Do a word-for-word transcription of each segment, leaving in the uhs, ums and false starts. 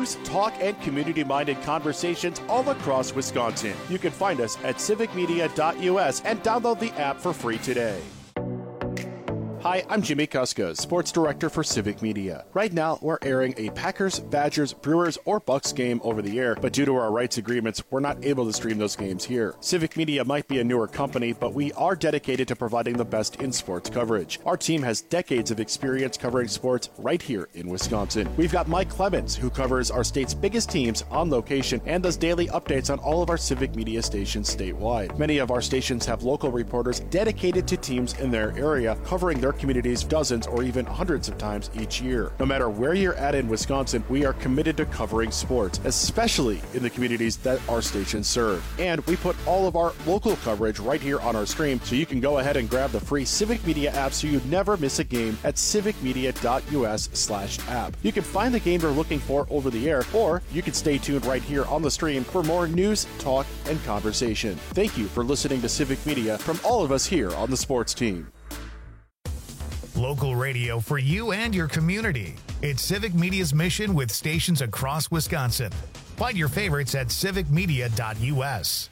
news, talk, and community-minded conversations all across Wisconsin. You can find us at civic media dot U S and download the app for free today. Hi, I'm Jimmy Kuska, Sports Director for Civic Media. Right now, we're airing a Packers, Badgers, Brewers, or Bucks game over the air, but due to our rights agreements, we're not able to stream those games here. Civic Media might be a newer company, but we are dedicated to providing the best in sports coverage. Our team has decades of experience covering sports right here in Wisconsin. We've got Mike Clemens, who covers our state's biggest teams on location and does daily updates on all of our Civic Media stations statewide. Many of our stations have local reporters dedicated to teams in their area, covering their communities dozens or even hundreds of times each year. No matter where you're at in Wisconsin, we are committed to covering sports, especially in the communities that our stations serve. And we put all of our local coverage right here on our stream, so you can go ahead and grab the free Civic Media app so you never miss a game at civic media dot U S slash app. You can find the game you're looking for over the air, or you can stay tuned right here on the stream for more news, talk, and conversation. Thank you for listening to Civic Media from all of us here on the sports team. Local radio for you and your community. It's Civic Media's mission with stations across Wisconsin. Find your favorites at civic media dot U S.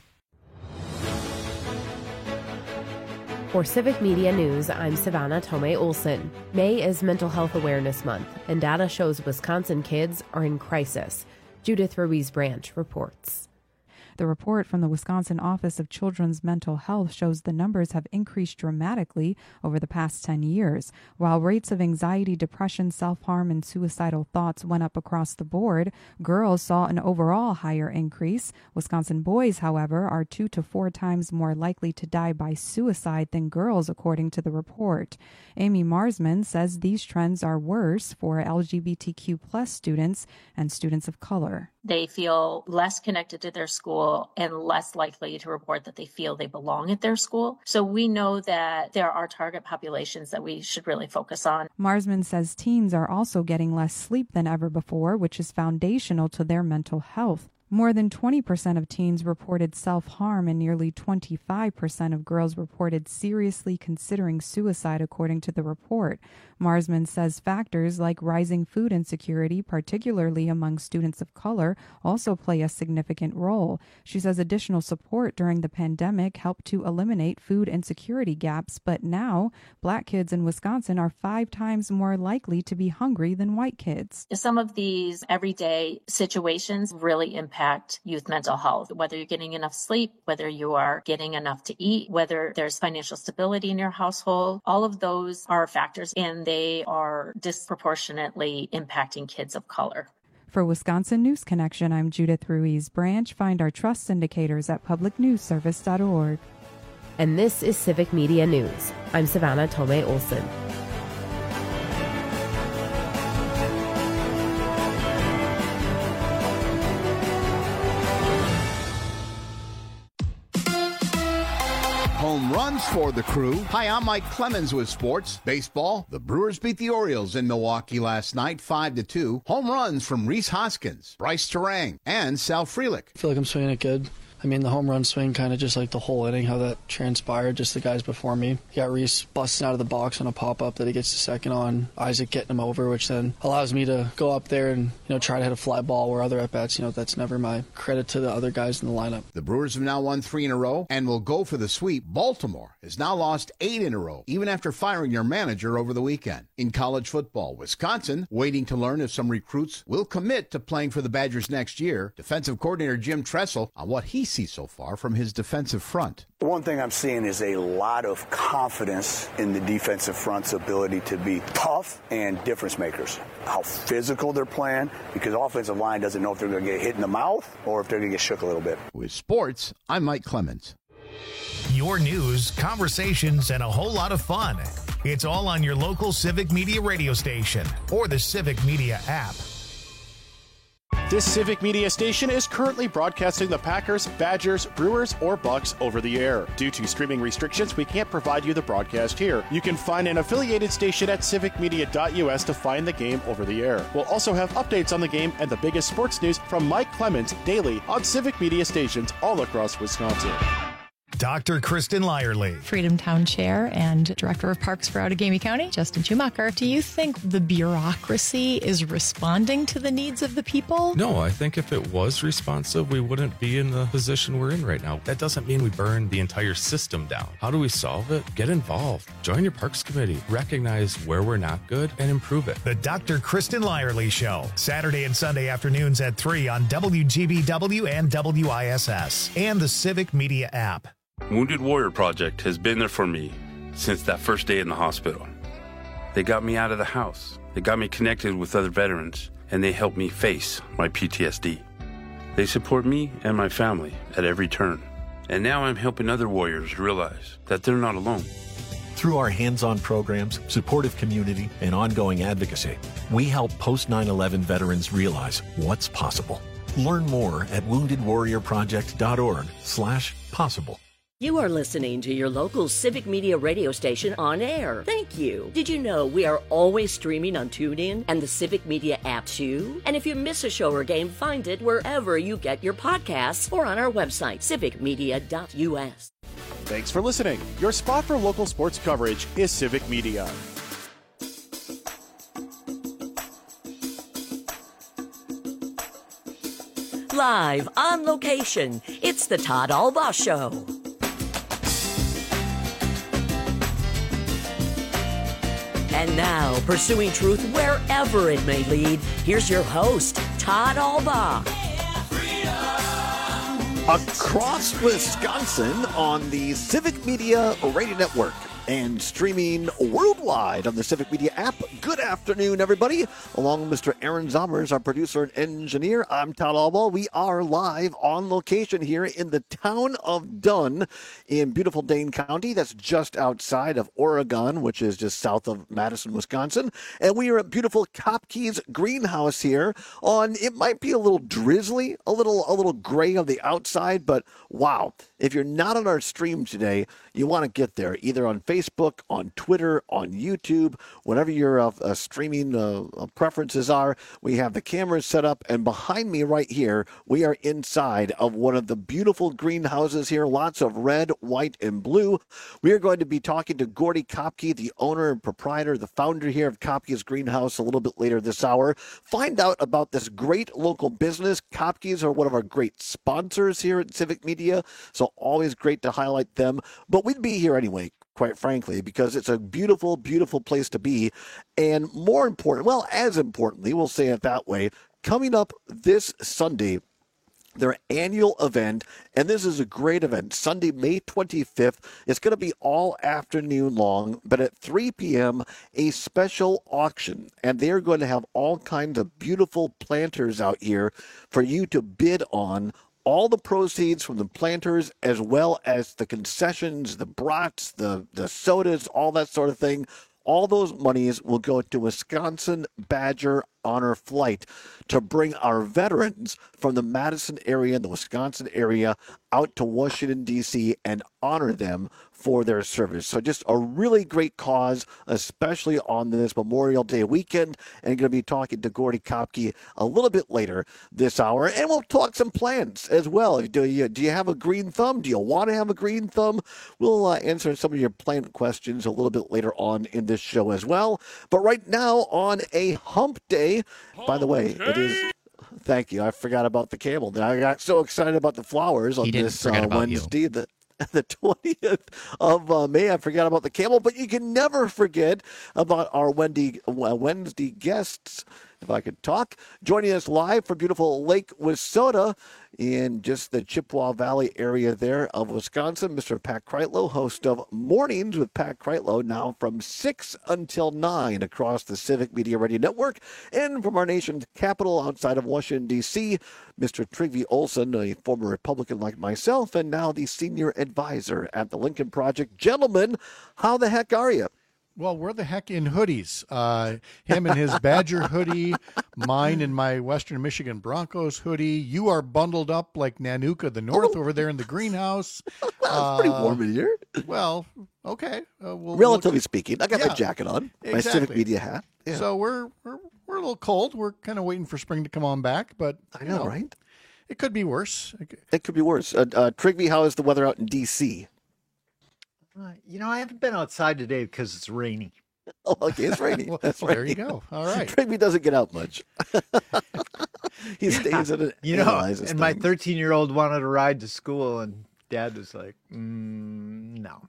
For Civic Media News, I'm Savannah Tomei Olson. May is Mental Health Awareness Month, and data shows Wisconsin kids are in crisis. Judith Ruiz Branch reports. The report from the Wisconsin Office of Children's Mental Health shows the numbers have increased dramatically over the past ten years. While rates of anxiety, depression, self-harm, and suicidal thoughts went up across the board, girls saw an overall higher increase. Wisconsin boys, however, are two to four times more likely to die by suicide than girls, according to the report. Amy Marsman says these trends are worse for L G B T Q plus students and students of color. They feel less connected to their school and less likely to report that they feel they belong at their school. So we know that there are target populations that we should really focus on. Marsman says teens are also getting less sleep than ever before, which is foundational to their mental health. More than twenty percent of teens reported self-harm, and nearly twenty-five percent of girls reported seriously considering suicide, according to the report. Marsman says factors like rising food insecurity, particularly among students of color, also play a significant role. She says additional support during the pandemic helped to eliminate food insecurity gaps, but now Black kids in Wisconsin are five times more likely to be hungry than white kids. Some of these everyday situations really impact youth mental health, whether you're getting enough sleep, whether you are getting enough to eat, whether there's financial stability in your household. All of those are factors, and they are disproportionately impacting kids of color. For Wisconsin News Connection, I'm Judith Ruiz Branch. Find our trust indicators at public news service dot org. And this is Civic Media News. I'm Savannah Tomei Olson. Home runs for the Crew. Hi, I'm Mike Clemens with sports. Baseball, the Brewers beat the Orioles in Milwaukee last night, five to two. Home runs from Rhys Hoskins, Bryce Terang, and Sal Frelick. I feel like I'm swinging it good. I mean, the home run swing, kind of just like the whole inning, how that transpired, just the guys before me. You got Rhys busting out of the box on a pop-up that he gets to second on, Isaac getting him over, which then allows me to go up there and, you know, try to hit a fly ball where other at-bats, you know, that's never my credit to the other guys in the lineup. The Brewers have now won three in a row and will go for the sweep. Baltimore has now lost eight in a row, even after firing their manager over the weekend. In college football, Wisconsin waiting to learn if some recruits will commit to playing for the Badgers next year. Defensive coordinator Jim Tressel on what he sees so far from his defensive front. One thing I'm seeing is a lot of confidence in the defensive front's ability to be tough and difference makers. How physical they're playing, because the offensive line doesn't know if they're going to get hit in the mouth or if they're going to get shook a little bit. With sports, I'm Mike Clemens. Your news, conversations, and a whole lot of fun. It's all on your local Civic Media radio station or the Civic Media app. This Civic Media station is currently broadcasting the Packers, Badgers, Brewers, or Bucks over the air. Due to streaming restrictions, we can't provide you the broadcast here. You can find an affiliated station at civic media dot U S to find the game over the air. We'll also have updates on the game and the biggest sports news from Mike Clemens daily on Civic Media stations all across Wisconsin. Doctor Kristen Lyerly. Freedom Town Chair and Director of Parks for Outagamie County, Justin Schumacher. Do you think the bureaucracy is responding to the needs of the people? No, I think if it was responsive, we wouldn't be in the position we're in right now. That doesn't mean we burn the entire system down. How do we solve it? Get involved. Join your Parks Committee. Recognize where we're not good and improve it. The Doctor Kristen Lyerly Show, Saturday and Sunday afternoons at three on W G B W and W I S S and the Civic Media app. Wounded Warrior Project has been there for me since that first day in the hospital. They got me out of the house. They got me connected with other veterans, and they helped me face my P T S D. They support me and my family at every turn. And now I'm helping other warriors realize that they're not alone. Through our hands-on programs, supportive community, and ongoing advocacy, we help post nine eleven veterans realize what's possible. Learn more at wounded warrior project dot org slash possible. You are listening to your local Civic Media radio station on air. Thank you. Did you know we are always streaming on TuneIn and the Civic Media app too? And if you miss a show or game, find it wherever you get your podcasts or on our website, civic media dot u s. Thanks for listening. Your spot for local sports coverage is Civic Media. Live on location, it's the Todd Albaugh Show. And now, pursuing truth wherever it may lead, here's your host, Todd Albaugh. Across Wisconsin on the Civic Media Radio Network and streaming worldwide on the Civic Media app. Good afternoon, everybody. Along with Mister Aaron Zommers, our producer and engineer, I'm Todd Albaugh. We are live on location here in the town of Dunn in beautiful Dane County. That's just outside of Oregon, which is just south of Madison, Wisconsin. And we are at beautiful Kopke's greenhouse here on, it might be a little drizzly, a little, a little gray on the outside, but wow. If you're not on our stream today, you want to get there either on Facebook, on Twitter, on YouTube, whatever your uh, uh, streaming uh, uh, preferences are. We have the cameras set up, and behind me right here, we are inside of one of the beautiful greenhouses here, lots of red, white, and blue. We are going to be talking to Gordy Kopke, the owner and proprietor, the founder here of Kopke's Greenhouse, a little bit later this hour. Find out about this great local business. Kopke's are one of our great sponsors here at Civic Media, so always great to highlight them. But we'd be here anyway, quite frankly, because it's a beautiful, beautiful place to be. And more important, well, as importantly, we'll say it that way, coming up this Sunday, their annual event, and this is a great event, Sunday, May twenty-fifth. It's going to be all afternoon long, but at three p.m., a special auction, and they're going to have all kinds of beautiful planters out here for you to bid on. All the proceeds from the planters, as well as the concessions, the brats, the, the sodas, all that sort of thing, all those monies will go to Wisconsin Badger Honor Flight to bring our veterans from the Madison area and the Wisconsin area out to Washington, D C and honor them for their service. So just a really great cause, especially on this Memorial Day weekend. And going to be talking to Gordy Kopke a little bit later this hour. And we'll talk some plans as well. Do you, do you have a green thumb? Do you want to have a green thumb? We'll uh, answer some of your plant questions a little bit later on in this show as well. But right now on a hump day, by the way, it is... Thank you. I forgot about the camel. I got so excited about the flowers on this uh, Wednesday, the, the twentieth of uh, May. I forgot about the camel, but you can never forget about our Wendy, uh, Wednesday guests, if I could talk. Joining us live from beautiful Lake Wissota in just the Chippewa Valley area there of Wisconsin, Mister Pat Kreitlow, host of Mornings with Pat Kreitlow, now from six until nine across the Civic Media Radio Network. And from our nation's capital outside of Washington, D C, Mister Trygve Olsen, a former Republican like myself, and now the senior advisor at the Lincoln Project. Gentlemen, how the heck are you? Well, we're the heck in hoodies. Uh, him in his Badger hoodie, mine in my Western Michigan Broncos hoodie. You are bundled up like Nanuka the North oh. over there in the greenhouse. Well, it's uh, pretty warm in here. Well, okay. Uh, we'll, Relatively we'll, speaking. I got yeah, my jacket on, exactly. my Civic Media hat. Yeah. So we're, we're we're a little cold. We're kind of waiting for spring to come on back. But I know, know, right? it could be worse. It could be worse. Uh, uh, Trigby, how is the weather out in D C? Uh, you know, I haven't been outside today because it's rainy. Oh, okay, it's rainy. well, That's well, right. There you go. All right. Trigby doesn't get out much. He stays at it. You know, and things. My thirteen-year-old wanted to ride to school, and Dad was like, mm, no.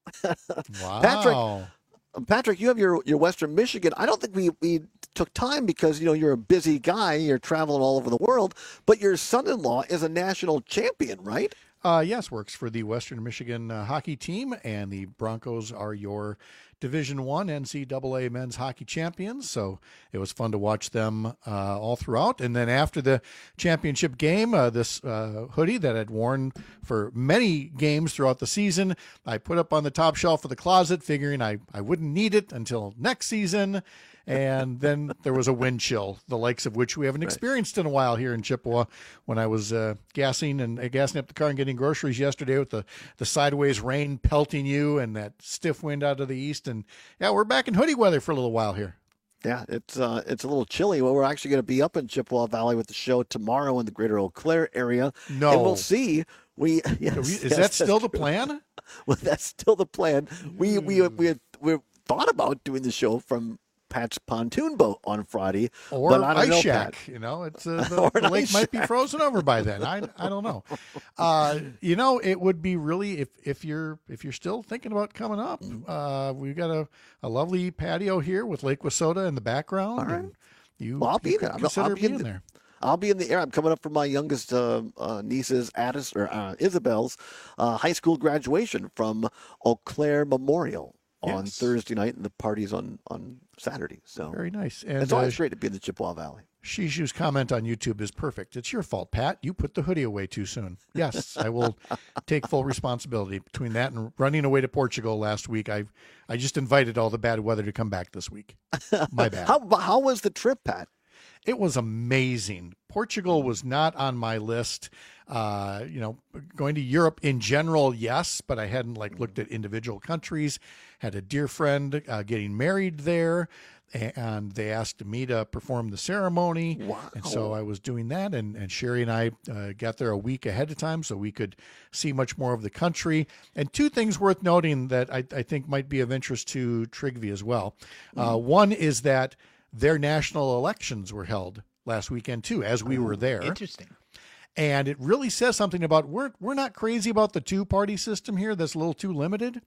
Wow. Patrick, Patrick, you have your, your Western Michigan. I don't think we, we took time because, you know, you're a busy guy. You're traveling all over the world. But your son-in-law is a national champion, right? Uh, yes, works for the Western Michigan uh, hockey team, and the Broncos are your Division One N C double A men's hockey champions. So it was fun to watch them uh, all throughout. And then after the championship game, uh, this uh, hoodie that I'd worn for many games throughout the season, I put up on the top shelf of the closet, figuring I, I wouldn't need it until next season. And then there was a wind chill, the likes of which we haven't experienced in a while here in Chippewa. When I was uh, gassing and uh, gassing up the car and getting groceries yesterday with the, the sideways rain pelting you and that stiff wind out of the east. And yeah, we're back in hoodie weather for a little while here. Yeah, it's uh, it's a little chilly. Well, we're actually going to be up in Chippewa Valley with the show tomorrow in the greater Eau Claire area. No. And we'll see. We yes, Is yes, that still true. the plan? Well, that's still the plan. We we we we thought about doing the show from Pat's pontoon boat on Friday, or but I don't ice know, shack. Pat. You know, it's uh, the, the lake might shack. be frozen over by then. I I don't know. Uh, you know, it would be really if if you're if you're still thinking about coming up. Uh, we've got a, a lovely patio here with Lake Wissota in the background. All right. And you, well, I'll be you there. could I'll, consider I'll be being in the, there. I'll be in the air. I'm coming up for my youngest uh, uh, niece's Addis or uh, Isabel's uh, high school graduation from Eau Claire Memorial on Yes. Thursday night, and the party's on on Saturday. So Very nice. And it's always uh, great to be in the Chippewa Valley. Shishu's comment on YouTube is perfect. It's your fault, Pat. You put the hoodie away too soon. Yes, I will take full responsibility. Between that and running away to Portugal last week, I I just invited all the bad weather to come back this week. My bad. How how was the trip, Pat? It was amazing. Portugal was not on my list. Uh, you know, going to Europe in general, yes, but I hadn't like looked at individual countries. Had a dear friend uh, getting married there, and they asked me to perform the ceremony. Wow. And so I was doing that, and, and Sherry and I uh, got there a week ahead of time so we could see much more of the country. And two things worth noting that I, I think might be of interest to Trigvi as well. Uh, one is that their national elections were held last weekend too, as we were there. Interesting. And it really says something about we're we're not crazy about the two-party system here. That's a little too limited.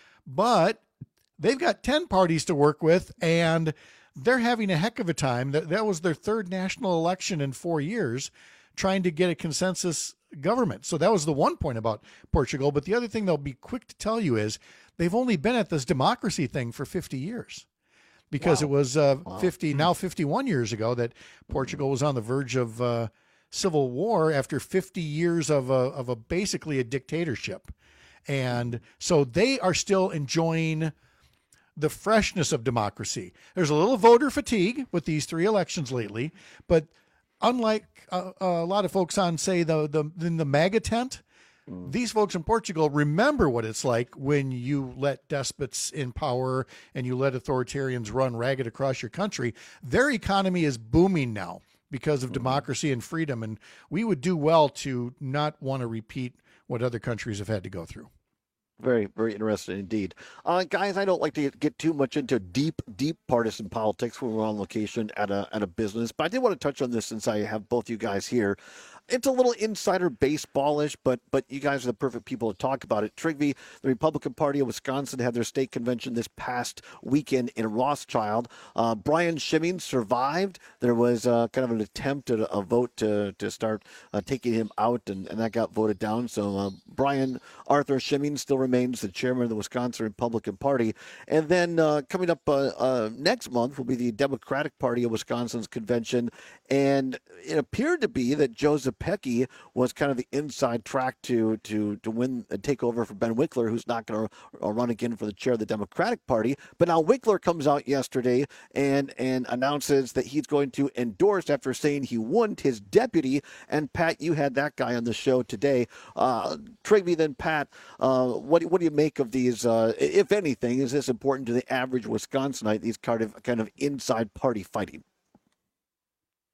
But they've got ten parties to work with, and they're having a heck of a time. That that was their third national election in four years, trying to get a consensus government. So that was the one point about Portugal. But the other thing they'll be quick to tell you is they've only been at this democracy thing for fifty years. Because wow. it was uh, wow. fifty, now fifty-one years ago that Portugal was on the verge of uh, civil war after fifty years of a, of a basically a dictatorship. And so they are still enjoying the freshness of democracy. There's a little voter fatigue with these three elections lately, but unlike uh, a lot of folks on, say, the, the in the MAGA tent, these folks in Portugal remember what it's like when you let despots in power and you let authoritarians run ragged across your country. Their economy is booming now because of democracy and freedom, and we would do well to not want to repeat what other countries have had to go through. Very, very interesting indeed. Uh, guys, I don't like to get too much into deep, deep partisan politics when we're on location at a at a business, but I did want to touch on this since I have both you guys here. It's a little insider baseballish, but but you guys are the perfect people to talk about it. Trigvi, the Republican Party of Wisconsin, had their state convention this past weekend in Rothschild. Uh, Brian Schimming survived. There was uh, kind of an attempt at a, a vote to to start uh, taking him out, and, and that got voted down. So uh, Brian Arthur Schimming still remains the chairman of the Wisconsin Republican Party. And then uh, coming up uh, uh, next month will be the Democratic Party of Wisconsin's convention, and it appeared to be that Joseph Pecky was kind of the inside track to to to win and take over for Ben Wickler, who's not going to run again for the chair of the Democratic Party. But now Wickler comes out yesterday and and announces that he's going to endorse, after saying he wouldn't, his deputy. And Pat, you had that guy on the show today. Uh, Trigby, then Pat, uh, what what do you make of these? Uh, if anything, is this important to the average Wisconsinite? These kind of kind of inside party fighting.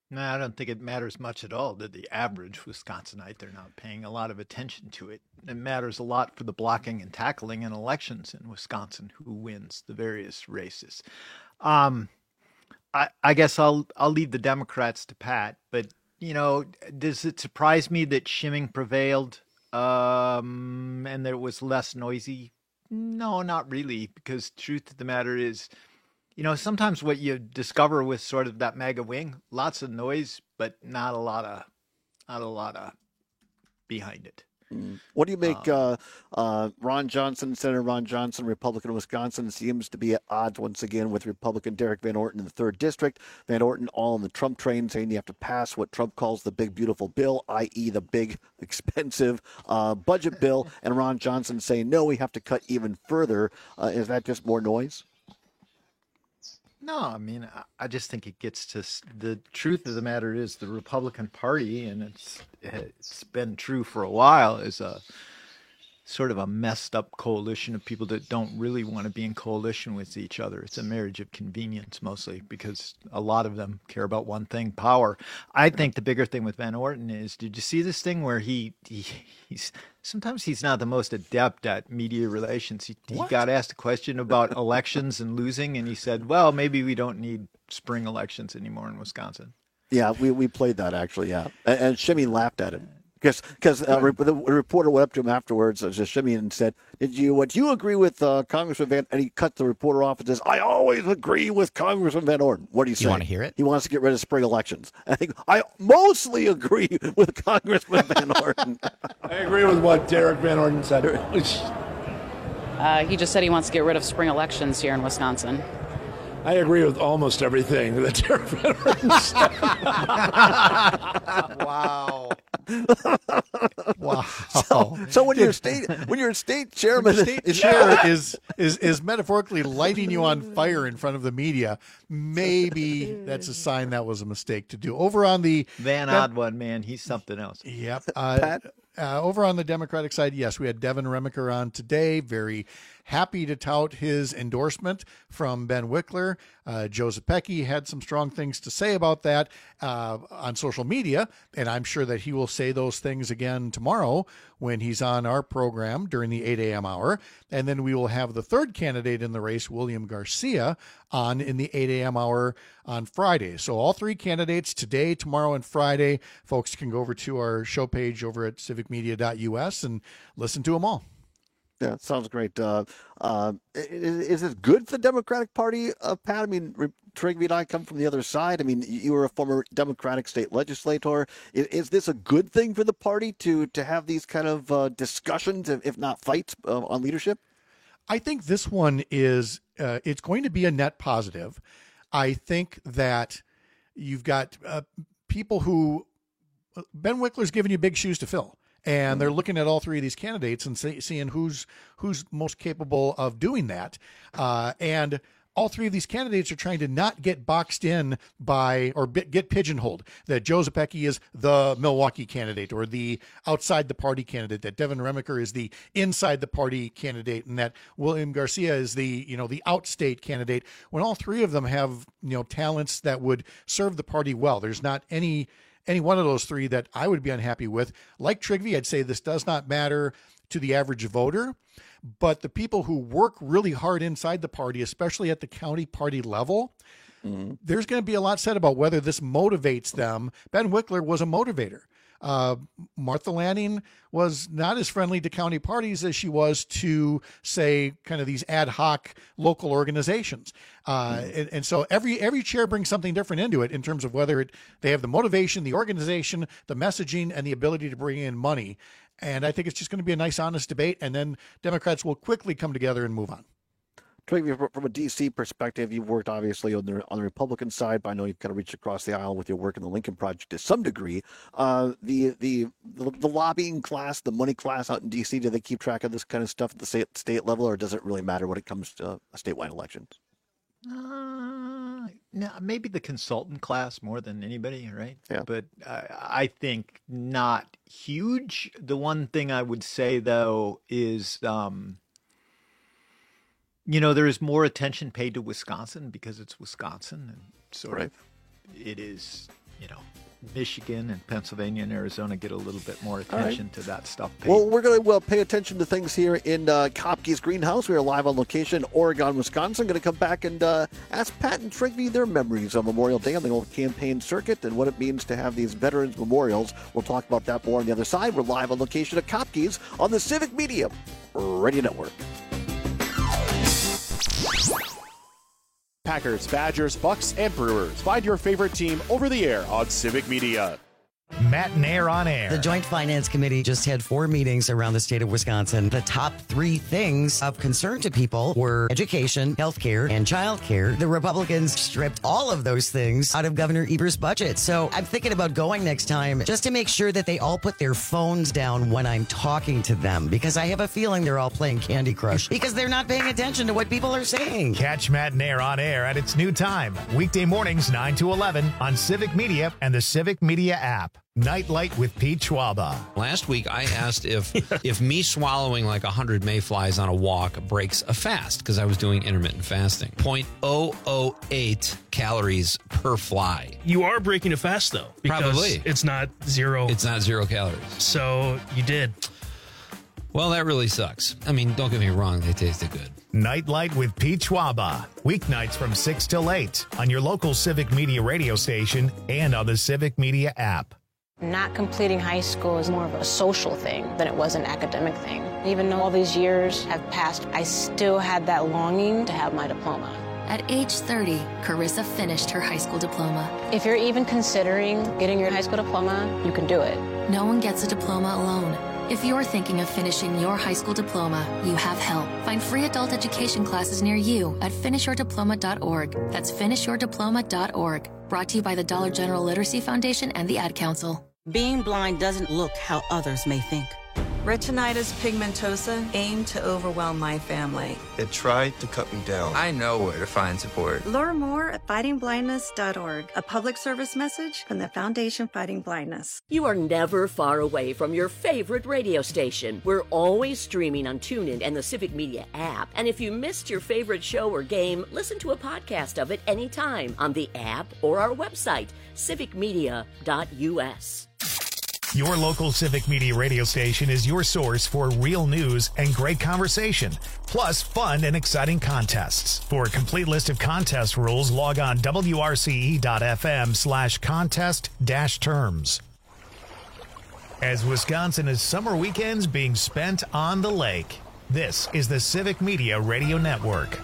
No, I don't think it matters much at all to the average Wisconsinite. They're not paying a lot of attention to it. It matters a lot for the blocking and tackling in elections in Wisconsin, who wins the various races. Um, I, I guess I'll I'll leave the Democrats to Pat, but you know, does it surprise me that shimming prevailed um, and that it was less noisy? No, not really, because truth of the matter is, you know, sometimes what you discover with sort of that MAGA wing, lots of noise, but not a lot of, not a lot of behind it. Mm. What do you make um, uh, uh, Ron Johnson, Senator Ron Johnson, Republican of Wisconsin, seems to be at odds once again with Republican Derek Van Orton in the third district. Van Orton all on the Trump train, saying you have to pass what Trump calls the big, beautiful bill, that is the big, expensive uh, budget bill. And Ron Johnson saying, no, we have to cut even further. Uh, is that just more noise? No, I mean, I just think it gets to the truth of the matter is the Republican Party, and it's it's been true for a while, is a sort of a messed up coalition of people that don't really want to be in coalition with each other. It's a marriage of convenience mostly, because a lot of them care about one thing, power. I think the bigger thing with Van Orton is, did you see this thing where he, he he's sometimes he's not the most adept at media relations. He, he got asked a question about elections and losing, and he said, well, maybe we don't need spring elections anymore in Wisconsin. Yeah, we, we played that actually, yeah. And, and Shimmy laughed at it. Because because uh, re- the reporter went up to him afterwards, uh, Shimmy, and said, "Did you would you agree with uh, Congressman Van?" And he cut the reporter off and says, "I always agree with Congressman Van Orton." What do you say? You want to hear it? He wants to get rid of spring elections. I think I mostly agree with Congressman Van Orton. I agree with what Derek Van Orton said. Uh, he just said he wants to get rid of spring elections here in Wisconsin. I agree with almost everything that Derek Van Orton said. Wow. Wow. So, so when you're state when you're state chairman, when state chair is is is metaphorically lighting you on fire in front of the media, maybe that's a sign that was a mistake to do. Over on the Van Odd one, man, he's something else. Yep. Uh, uh, over on the Democratic side, yes, we had Devin Remiker on today. Very happy to tout his endorsement from Ben Wickler. Uh, Joe Zepecki had some strong things to say about that uh, on social media, and I'm sure that he will say those things again tomorrow when he's on our program during the eight a.m. hour. And then we will have the third candidate in the race, William Garcia, on in the eight a.m. hour on Friday. So all three candidates today, tomorrow, and Friday. Folks can go over to our show page over at civic media dot u s and listen to them all. Yeah, sounds great. Uh, uh, is, is it good for the Democratic Party, uh, Pat? I mean, Trigby and I come from the other side. I mean, you were a former Democratic state legislator. Is, is this a good thing for the party to to have these kind of uh, discussions, if not fights, uh, on leadership? I think this one is, uh, it's going to be a net positive. I think that you've got uh, people who, Ben Wickler's given you big shoes to fill. And they're looking at all three of these candidates and see, seeing who's who's most capable of doing that. Uh, and all three of these candidates are trying to not get boxed in by or get pigeonholed. That Joe Zepecki is the Milwaukee candidate or the outside the party candidate. That Devin Remiker is the inside the party candidate, and that William Garcia is the you know the outstate candidate. When all three of them have you know talents that would serve the party well, there's not any. Any one of those three that I would be unhappy with. Like Trigby, I'd say this does not matter to the average voter, but the people who work really hard inside the party, especially at the county party level, mm-hmm. there's going to be a lot said about whether this motivates them. Ben Wickler was a motivator. Uh, Martha Lanning was not as friendly to county parties as she was to, say, kind of these ad hoc local organizations. Uh, mm. and, and so every every chair brings something different into it in terms of whether it, they have the motivation, the organization, the messaging, and the ability to bring in money. And I think it's just going to be a nice, honest debate, and then Democrats will quickly come together and move on. From a D C perspective, you've worked obviously on the on the Republican side, but I know you've kind of reached across the aisle with your work in the Lincoln Project to some degree. Uh, the, the the the lobbying class, the money class out in D C, do they keep track of this kind of stuff at the state, state level, or does it really matter when it comes to uh, statewide elections? Uh, no, maybe the consultant class more than anybody, right? Yeah. But uh, I think not huge. The one thing I would say though is. Um, You know, there is more attention paid to Wisconsin because it's Wisconsin, and sort right. of it is you know, Michigan and Pennsylvania and Arizona get a little bit more attention right. to that stuff. Paid. Well, we're going to well, pay attention to things here in uh, Kopke's Greenhouse. We are live on location, Oregon, Wisconsin. Going to come back and uh, ask Pat and Trigby their memories of Memorial Day on the old campaign circuit and what it means to have these veterans memorials. We'll talk about that more on the other side. We're live on location at Kopke's on the Civic Media Radio Network. Packers, Badgers, Bucks, and Brewers. Find your favorite team over the air on Civic Media. Matt and Air on Air. The Joint Finance Committee just had four meetings around the state of Wisconsin. The top three things of concern to people were education, healthcare, and childcare. The Republicans stripped all of those things out of Governor Evers' budget. So I'm thinking about going next time just to make sure that they all put their phones down when I'm talking to them, because I have a feeling they're all playing Candy Crush because they're not paying attention to what people are saying. Catch Matt and Air on Air at its new time, weekday mornings nine to eleven on Civic Media and the Civic Media app. Nightlight with Pete Schwaba. Last week, I asked if if me swallowing like one hundred mayflies on a walk breaks a fast, because I was doing intermittent fasting. zero point zero zero eight calories per fly. You are breaking a fast, though. Because Probably. It's not zero. It's not zero calories. So you did. Well, that really sucks. I mean, don't get me wrong. They tasted good. Nightlight with Pete Schwaba. Weeknights from six till eight on your local Civic Media radio station and on the Civic Media app. Not completing high school is more of a social thing than it was an academic thing. Even though all these years have passed, I still had that longing to have my diploma. At age thirty, Carissa finished her high school diploma. If you're even considering getting your high school diploma, you can do it. No one gets a diploma alone. If you're thinking of finishing your high school diploma, you have help. Find free adult education classes near you at finish your diploma dot org. That's finish your diploma dot org. Brought to you by the Dollar General Literacy Foundation and the Ad Council. Being blind doesn't look how others may think. Retinitis pigmentosa aimed to overwhelm my family. It tried to cut me down. I know where to find support. Learn more at fighting blindness dot org, a public service message from the Foundation Fighting Blindness. You are never far away from your favorite radio station. We're always streaming on TuneIn and the Civic Media app. And if you missed your favorite show or game, listen to a podcast of it anytime on the app or our website, civic media dot u s. Your local Civic Media radio station is your source for real news and great conversation, plus fun and exciting contests. For a complete list of contest rules, log on W R C E dot F M slash contest dash terms. As Wisconsin is summer weekends being spent on the lake, this is the Civic Media Radio Network.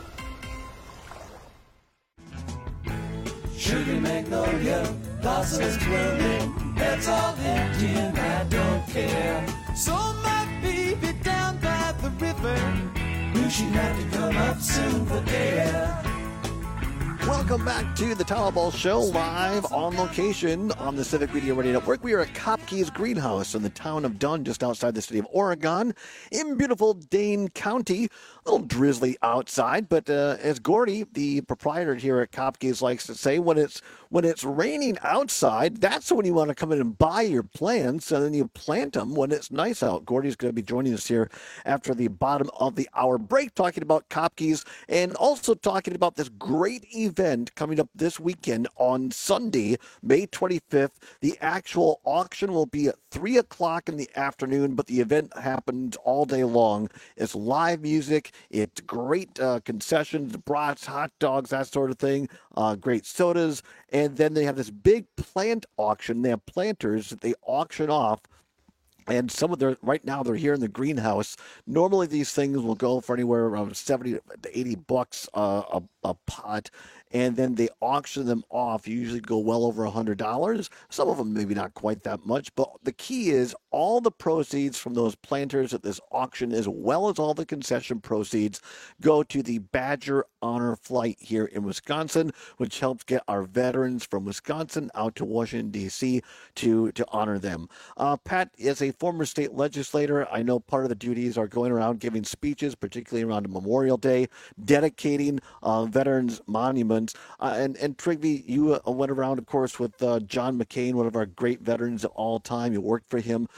Sugar magnolia, blossoms blooming, that's all empty and I don't care. So my baby down by the river, knew she'd have to come up soon for air. Welcome back to the Towel Ball Show, live on location on the Civic Media Radio Network. We are at Kopke's Greenhouse in the town of Dunn, just outside the city of Oregon, in beautiful Dane County. A little drizzly outside, but uh, as Gordy, the proprietor here at Kopke's, likes to say, when it's when it's raining outside, that's when you want to come in and buy your plants, and then you plant them when it's nice out. Gordy's going to be joining us here after the bottom of the hour break, talking about Kopke's and also talking about this great event coming up this weekend on Sunday, May twenty-fifth. The actual auction will be at three o'clock in the afternoon, but the event happens all day long. It's live music. It's great uh, concessions, brats, hot dogs, that sort of thing, uh, great sodas. And then they have this big plant auction. They have planters that they auction off. And some of their, right now they're here in the greenhouse. Normally these things will go for anywhere around seventy to eighty bucks uh, a, a pot. And then they auction them off. You usually go well over one hundred dollars. Some of them maybe not quite that much. But the key is all the proceeds from those planters at this auction, as well as all the concession proceeds, go to the Badger Honor Flight here in Wisconsin, which helps get our veterans from Wisconsin out to Washington, D C to, to honor them. Uh, Pat, as a former state legislator, I know part of the duties are going around giving speeches, particularly around Memorial Day, dedicating uh, veterans monuments. Uh, and, and Trigby, you uh, went around, of course, with uh, John McCain, one of our great veterans of all time. You worked for him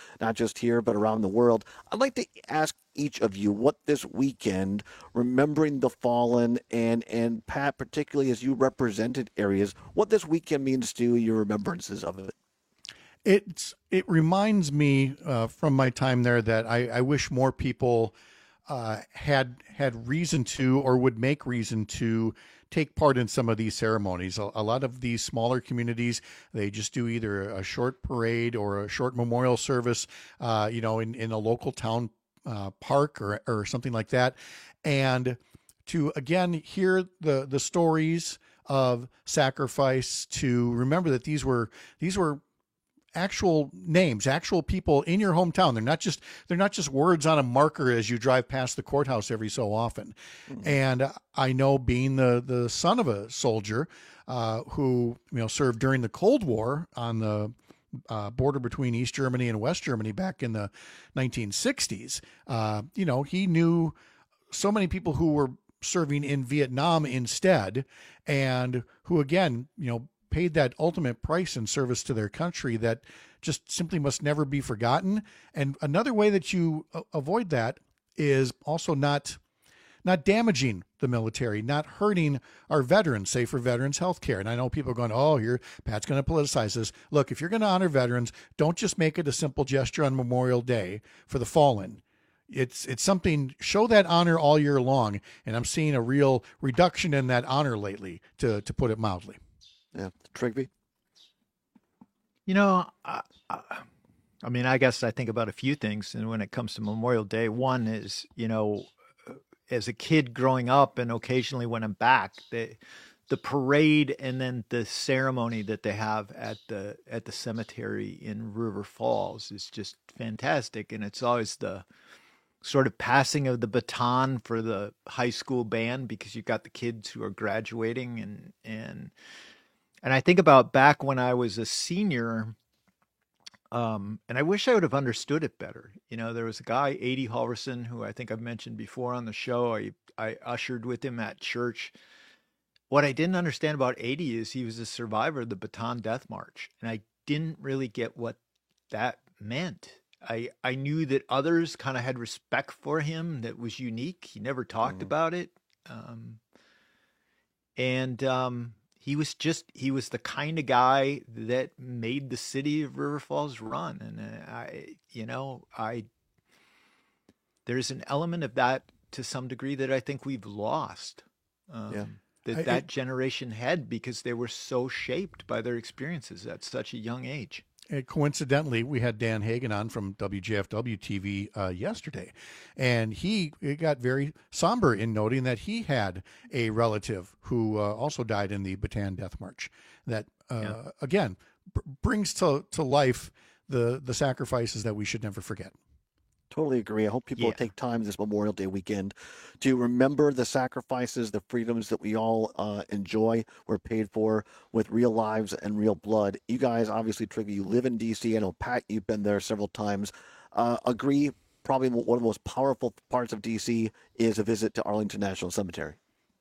not just here, but around the world. I'd like to ask each of you what this weekend, remembering the fallen, and, and Pat, particularly as you represented areas, what this weekend means to your remembrances of it. It's, it reminds me uh, from my time there that I, I wish more people uh, had had reason to, or would make reason to, take part in some of these ceremonies. A, a lot of these smaller communities, they just do either a short parade or a short memorial service, uh, you know, in, in a local town uh, park or, or something like that. And to, again, hear the, the stories of sacrifice, to remember that these were, these were actual names, actual people in your hometown. They're not just, they're not just words on a marker as you drive past the courthouse every so often. Mm-hmm. And I know, being the, the son of a soldier uh, who, you know, served during the Cold War on the uh, border between East Germany and West Germany back in the nineteen sixties, uh, you know, he knew so many people who were serving in Vietnam instead, and who, again, you know, paid that ultimate price in service to their country that just simply must never be forgotten. And another way that you avoid that is also not not damaging the military, not hurting our veterans, say for Veterans Health Care. And I know people are going, oh, here, Pat's going to politicize this. Look, if you're going to honor veterans, don't just make it a simple gesture on Memorial Day for the fallen. It's it's something, show that honor all year long. And I'm seeing a real reduction in that honor lately, to, to put it mildly. Yeah, Trigby. You know, I, I, I mean, I guess I think about a few things, and when it comes to Memorial Day, one is, you know, as a kid growing up, and occasionally when I'm back, the the parade and then the ceremony that they have at the at the cemetery in River Falls is just fantastic, and it's always the sort of passing of the baton for the high school band, because you've got the kids who are graduating, and and. And I think about back when I was a senior, um, and I wish I would have understood it better. You know, there was a guy, Ady Halverson, who I think I've mentioned before on the show. I, I ushered with him at church. What I didn't understand about Ady is he was a survivor of the Bataan Death March, and I didn't really get what that meant. I, I knew that others kind of had respect for him that was unique. He never talked mm. about it. Um, and... Um, He was just, he was the kind of guy that made the city of River Falls run. And I, you know, I, there's an element of that to some degree that I think we've lost. Um, yeah. That I, that it, generation had, because they were so shaped by their experiences at such a young age. And coincidentally, we had Dan Hagan on from W J F W T V uh, yesterday, and he got very somber in noting that he had a relative who uh, also died in the Bataan Death March. That uh, yeah. again b- brings to to life the the sacrifices that we should never forget. Totally agree. I hope people Yeah. will take time this Memorial Day weekend to remember the sacrifices, the freedoms that we all uh, enjoy, were paid for with real lives and real blood. You guys, obviously, Trigger, you live in D C. I know, Pat, you've been there several times. Uh, agree, probably one of the most powerful parts of D C is a visit to Arlington National Cemetery.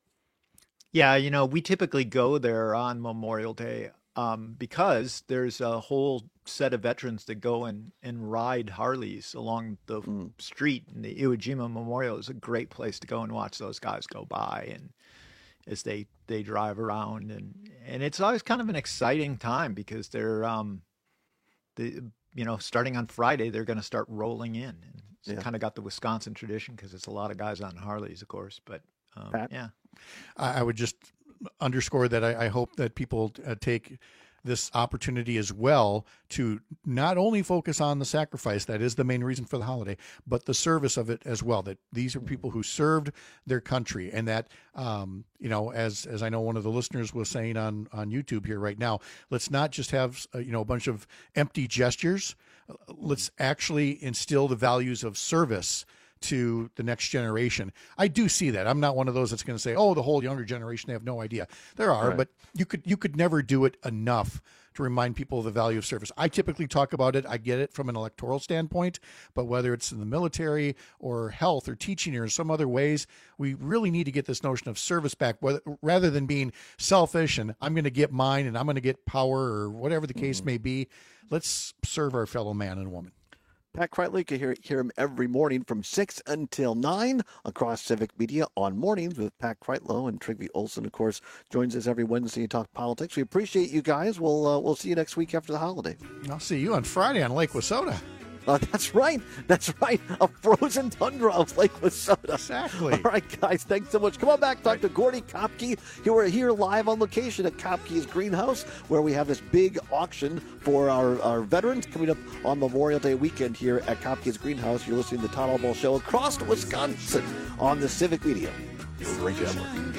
Yeah, you know, we typically go there on Memorial Day um, because there's a whole set of veterans that go and, and ride Harleys along the mm. street. And the Iwo Jima Memorial is a great place to go and watch those guys go by, and as they, they drive around. And, and it's always kind of an exciting time, because they're, um, the, you know, starting on Friday, they're going to start rolling in. And it's yeah. kind of got the Wisconsin tradition, because it's a lot of guys on Harleys, of course. But um, yeah. I would just underscore that I, I hope that people uh, take this opportunity as well to not only focus on the sacrifice, that is the main reason for the holiday, but the service of it as well, that these are people who served their country, and that, um, you know, as, as I know one of the listeners was saying on, on YouTube here right now, let's not just have, uh, you know, a bunch of empty gestures. Let's actually instill the values of service to the next generation. I do see that. I'm not one of those that's going to say, oh, the whole younger generation, they have no idea. There are, right. but you could you could never do it enough to remind people of the value of service. I typically talk about it. I get it from an electoral standpoint, but whether it's in the military or health or teaching or some other ways, we really need to get this notion of service back, whether, rather than being selfish and I'm going to get mine and I'm going to get power or whatever the case mm. may be. Let's serve our fellow man and woman. Pat Kreitley. You can hear, hear him every morning from six until nine across Civic Media on Mornings with Pat Kreitlow, and Trygve Olsen, of course, joins us every Wednesday to talk politics. We appreciate you guys. We'll uh, we'll see you next week after the holiday. I'll see you on Friday on Lake Wissota. Uh, that's right. That's right. A frozen tundra of Lake Wissota. Exactly. All right, guys. Thanks so much. Come on back. Talk to Gordy Kopke. We're here live on location at Kopke's Greenhouse, where we have this big auction for our, our veterans coming up on Memorial Day weekend here at Kopke's Greenhouse. You're listening to the Todd Albaugh Show across Wisconsin on the Civic Media Radio Network.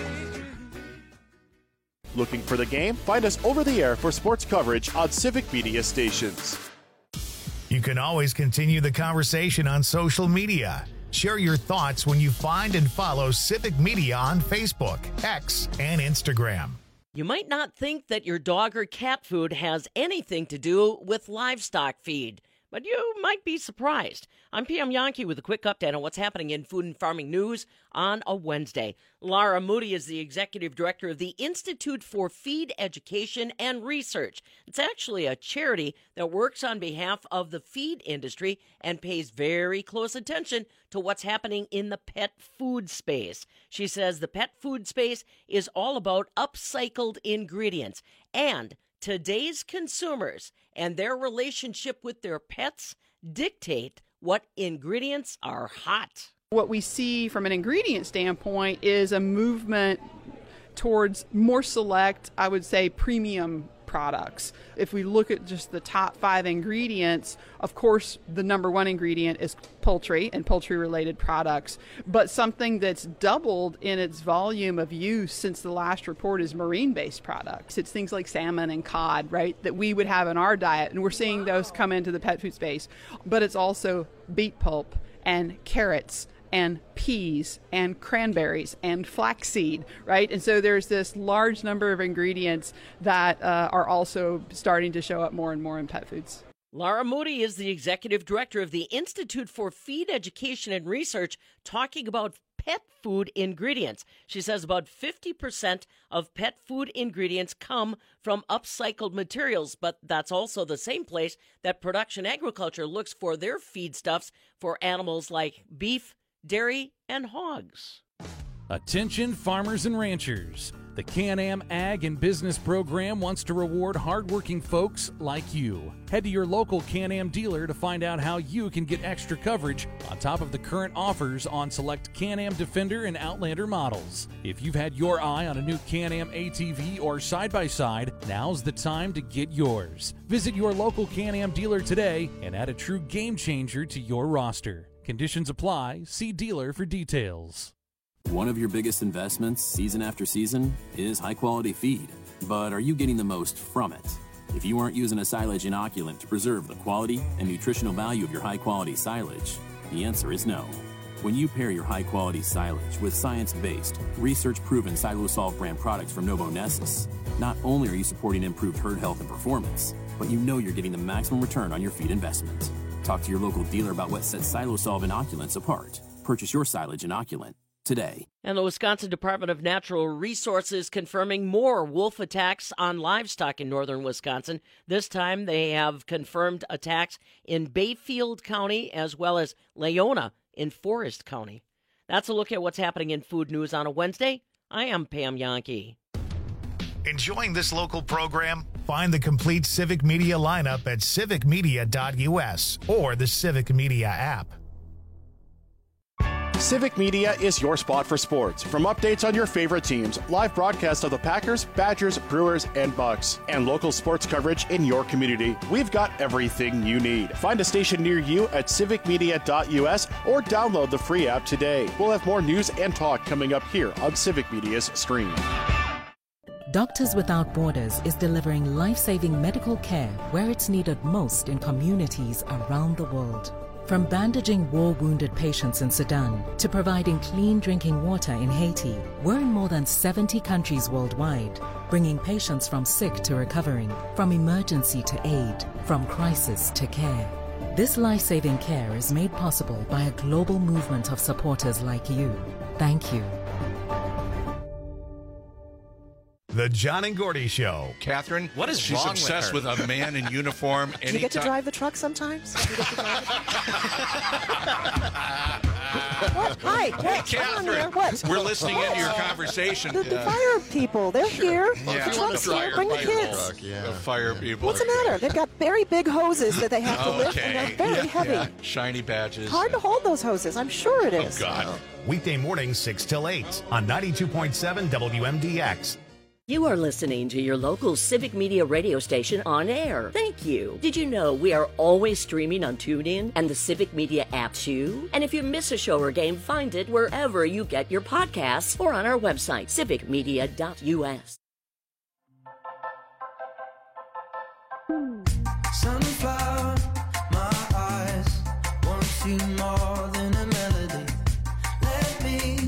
Looking for the game? Find us over the air for sports coverage on Civic Media stations. You can always continue the conversation on social media. Share your thoughts when you find and follow Civic Media on Facebook, X, and Instagram. You might not think that your dog or cat food has anything to do with livestock feed, but you might be surprised. I'm Pam Yankee with a quick update on what's happening in food and farming news on a Wednesday. Lara Moody is the executive director of the Institute for Feed Education and Research. It's actually a charity that works on behalf of the feed industry and pays very close attention to what's happening in the pet food space. She says the pet food space is all about upcycled ingredients, and today's consumers and their relationship with their pets dictate what ingredients are hot. What we see from an ingredient standpoint is a movement towards more select, I would say, premium products. If we look at just the top five ingredients, of course, the number one ingredient is poultry and poultry-related products, but something that's doubled in its volume of use since the last report is marine-based products. It's things like salmon and cod, right, that we would have in our diet, and we're seeing those come into the pet food space. But it's also beet pulp and carrots and peas and cranberries and flaxseed, right? And so there's this large number of ingredients that uh, are also starting to show up more and more in pet foods. Lara Moody is the executive director of the Institute for Feed Education and Research, talking about pet food ingredients. She says about fifty percent of pet food ingredients come from upcycled materials, but that's also the same place that Production Agriculture looks for their feedstuffs for animals like beef, dairy, and hogs. Attention farmers and ranchers. The Can-Am Ag and Business Program wants to reward hardworking folks like you. Head to your local Can-Am dealer to find out how you can get extra coverage on top of the current offers on select Can-Am Defender and Outlander models. If you've had your eye on a new Can-Am A T V or side-by-side, now's the time to get yours. Visit your local Can-Am dealer today and add a true game changer to your roster. Conditions apply. See dealer for details. One of your biggest investments, season after season, is high-quality feed. But are you getting the most from it? If you aren't using a silage inoculant to preserve the quality and nutritional value of your high-quality silage, the answer is no. When you pair your high-quality silage with science-based, research-proven Silosolv brand products from Novonesis, not only are you supporting improved herd health and performance, but you know you're getting the maximum return on your feed investment. Talk to your local dealer about what sets Silosolv inoculants apart. Purchase your silage inoculant today. And the Wisconsin Department of Natural Resources confirming more wolf attacks on livestock in northern Wisconsin. This time they have confirmed attacks in Bayfield County as well as Leona in Forest County. That's a look at what's happening in food news on a Wednesday. I am Pam Yankee. Enjoying this local program? Find the complete Civic Media lineup at civic media dot u s or the Civic Media app. Civic Media is your spot for sports. From updates on your favorite teams, live broadcasts of the Packers, Badgers, Brewers, and Bucks, and local sports coverage in your community, we've got everything you need. Find a station near you at civic media dot u s or download the free app today. We'll have more news and talk coming up here on Civic Media's stream. Doctors Without Borders is delivering life-saving medical care where it's needed most in communities around the world. From bandaging war-wounded patients in Sudan to providing clean drinking water in Haiti, we're in more than seventy countries worldwide, bringing patients from sick to recovering, from emergency to aid, from crisis to care. This life-saving care is made possible by a global movement of supporters like you. Thank you. The John and Gordy Show. Catherine, what is she's wrong obsessed with, with, her? a man in uniform. Do you get to drive the truck sometimes? Do you get to drive what? Hi, hey, Catherine, come on here. What? We're listening into your conversation. The, the fire people, they're here. Yeah. The truck's here. Bring the kids. Truck, yeah. The fire people. What's the matter? They've got very big hoses that they have to lift, and they're very yeah. heavy. Yeah. Shiny badges. Hard to hold those hoses. I'm sure it is. Oh, God. Weekday mornings, six till eight on ninety-two point seven W M D X. You are listening to your local Civic Media radio station on air. Thank you. Did you know we are always streaming on TuneIn and the Civic Media app too? And if you miss a show or game, find it wherever you get your podcasts or on our website, civic media dot U S. Sunflower, my eyes want you more than a melody. Let me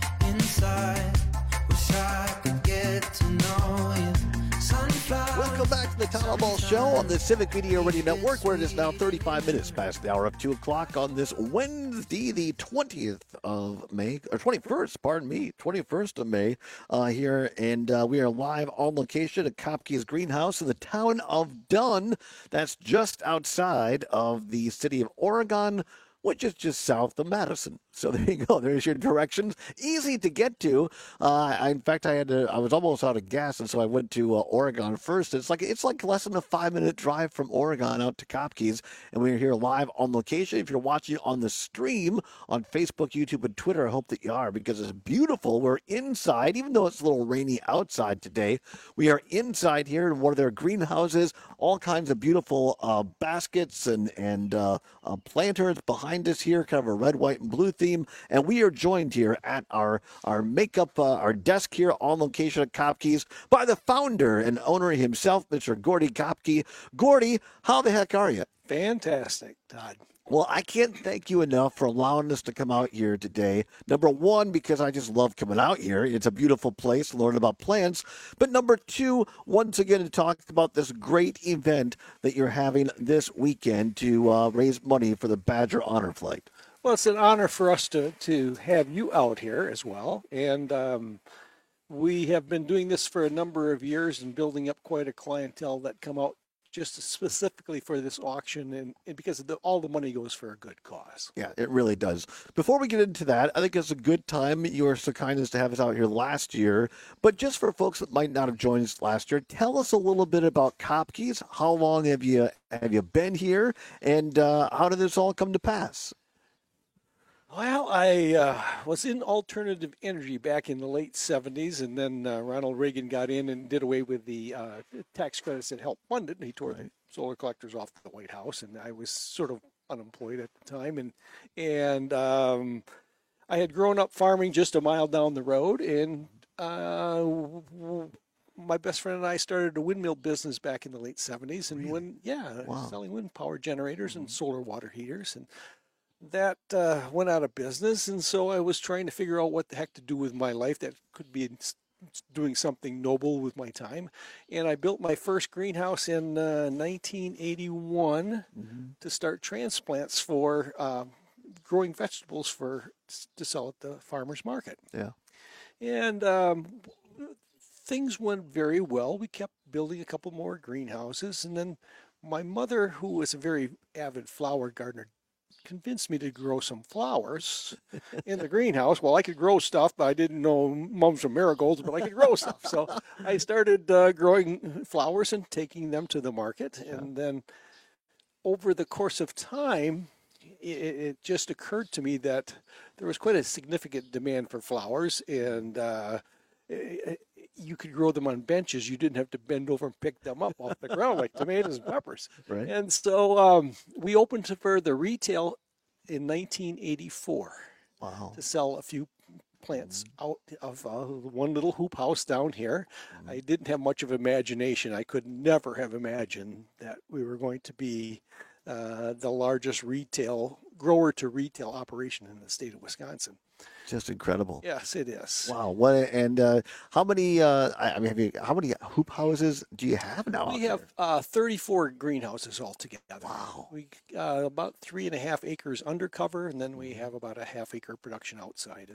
inside. Wish I could get to know you. Sunflower. Welcome back to the Town Hall Show on the Civic Media Radio Network, where it is now thirty-five minutes past the hour of two o'clock on this Wednesday, the twentieth of May, or twenty-first, pardon me, twenty-first of May, uh, here. And uh, we are live on location at Kopke's Greenhouse in the town of Dunn. That's just outside of the city of Oregon, which is just south of Madison. So there you go. There's your directions. Easy to get to. Uh, I, in fact, I had to, I was almost out of gas, and so I went to uh, Oregon first. It's like it's like less than a five-minute drive from Oregon out to Kopke's, and we're here live on location. If you're watching on the stream on Facebook, YouTube, and Twitter, I hope that you are, because it's beautiful. We're inside, even though it's a little rainy outside today. We are inside here in one of their greenhouses. All kinds of beautiful uh, baskets and and uh, uh, planters behind us here, kind of a red, white, and blue theme. And we are joined here at our our makeup, uh, our desk here on location at Kopke's by the founder and owner himself, Mister Gordy Kopke. Gordy, how the heck are you? Fantastic, Todd. Well, I can't thank you enough for allowing us to come out here today. Number one, because I just love coming out here. It's a beautiful place to learn about plants. But number two, once again, to talk about this great event that you're having this weekend to uh, raise money for the Badger Honor Flight. Well, it's an honor for us to, to have you out here as well. And um, we have been doing this for a number of years and building up quite a clientele that come out just specifically for this auction, and, and because the, all the money goes for a good cause. Yeah, it really does. Before we get into that, I think it's a good time. You were so kind as to have us out here last year. But just for folks that might not have joined us last year, tell us a little bit about Kopke's. How long have you have you been here, and uh, how did this all come to pass? Well, I uh, was in alternative energy back in the late seventies, and then uh, Ronald Reagan got in and did away with the uh, tax credits that helped fund it, and he tore right. the solar collectors off the White House, and I was sort of unemployed at the time, and and um, I had grown up farming just a mile down the road, and uh, w- my best friend and I started a windmill business back in the late seventies, and really? when yeah, wow. selling wind power generators mm-hmm. and solar water heaters, and that uh, went out of business, and so I was trying to figure out what the heck to do with my life that could be doing something noble with my time. And I built my first greenhouse in uh, nineteen eighty-one mm-hmm. to start transplants for uh, growing vegetables for to sell at the farmer's market. Yeah. And um, things went very well. We kept building a couple more greenhouses, and then my mother, who was a very avid flower gardener, convinced me to grow some flowers in the greenhouse. Well, I could grow stuff, but I didn't know mums or marigolds, but I could grow stuff. So I started uh, growing flowers and taking them to the market. Yeah. And then over the course of time, it, it just occurred to me that there was quite a significant demand for flowers, and uh, it, you could grow them on benches. You didn't have to bend over and pick them up off the ground like tomatoes and peppers. Right. And so um, we opened for the retail in nineteen eighty-four. Wow. To sell a few plants mm. out of uh, one little hoop house down here. Mm. I didn't have much of imagination. I could never have imagined that we were going to be uh, the largest retail grower to retail operation in the state of Wisconsin. Just incredible. Yes, it is. Wow. What and uh, how many? Uh, I mean, have you, how many hoop houses do you have now? We have uh, thirty-four greenhouses altogether. Wow. We uh, about three and a half acres undercover, and then we have about a half acre production outside as well.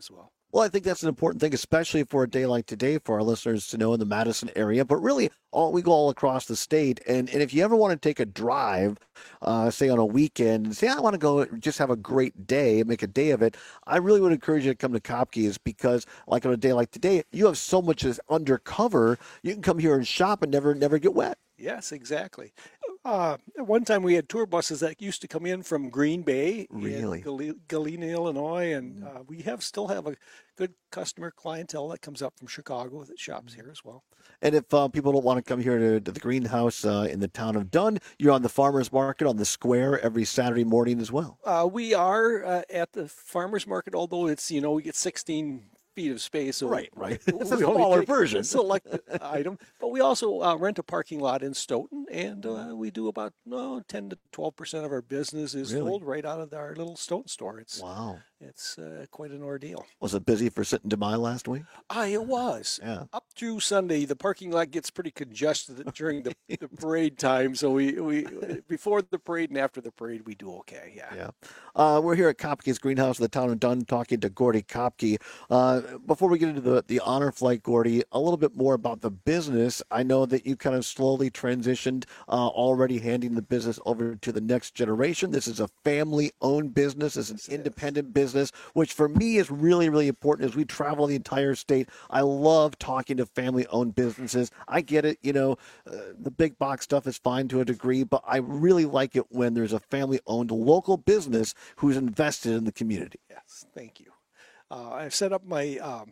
Well, I think that's an important thing, especially for a day like today, for our listeners to know in the Madison area. But really, all we go all across the state. And, and if you ever want to take a drive, uh, say on a weekend, and say, I want to go just have a great day and make a day of it, I really would encourage you to come to Kopke's because, like on a day like today, you have so much that's undercover. You can come here and shop and never, never get wet. Yes, exactly. Uh, at one time we had tour buses that used to come in from Green Bay, really, Gal- Galena, Illinois, and uh, we have still have a good customer clientele that comes up from Chicago that shops here as well. And if uh, people don't want to come here to, to the greenhouse uh, in the town of Dunn, you're on the farmers market on the square every Saturday morning as well. Uh, we are uh, at the farmers market, although it's, you know, we get sixteen feet of space. So right, right. We, it's a we smaller version. Select item. But we also uh, rent a parking lot in Stoughton, and uh, we do about no, ten to twelve percent of our business is really? sold right out of our little Stoughton store. It's, wow. It's uh, quite an ordeal. Was it busy for Sitting Demai last week? Ah, it was. Yeah. Up through Sunday, the parking lot gets pretty congested during the, the parade time. So we, we before the parade and after the parade, we do okay. Yeah. Yeah. Uh, we're here at Kopke's Greenhouse in the town of Dunn talking to Gordy Kopke. Uh, before we get into the, the honor flight, Gordy, a little bit more about the business. I know that you kind of slowly transitioned, uh, already handing the business over to the next generation. This is a family-owned business. It's an independent business. Business, which for me is really, really important as we travel the entire state. I love talking to family-owned businesses. I get it, you know, uh, the big box stuff is fine to a degree, but I really like it when there's a family-owned local business who's invested in the community. Yes, thank you. Uh, I've set up my um,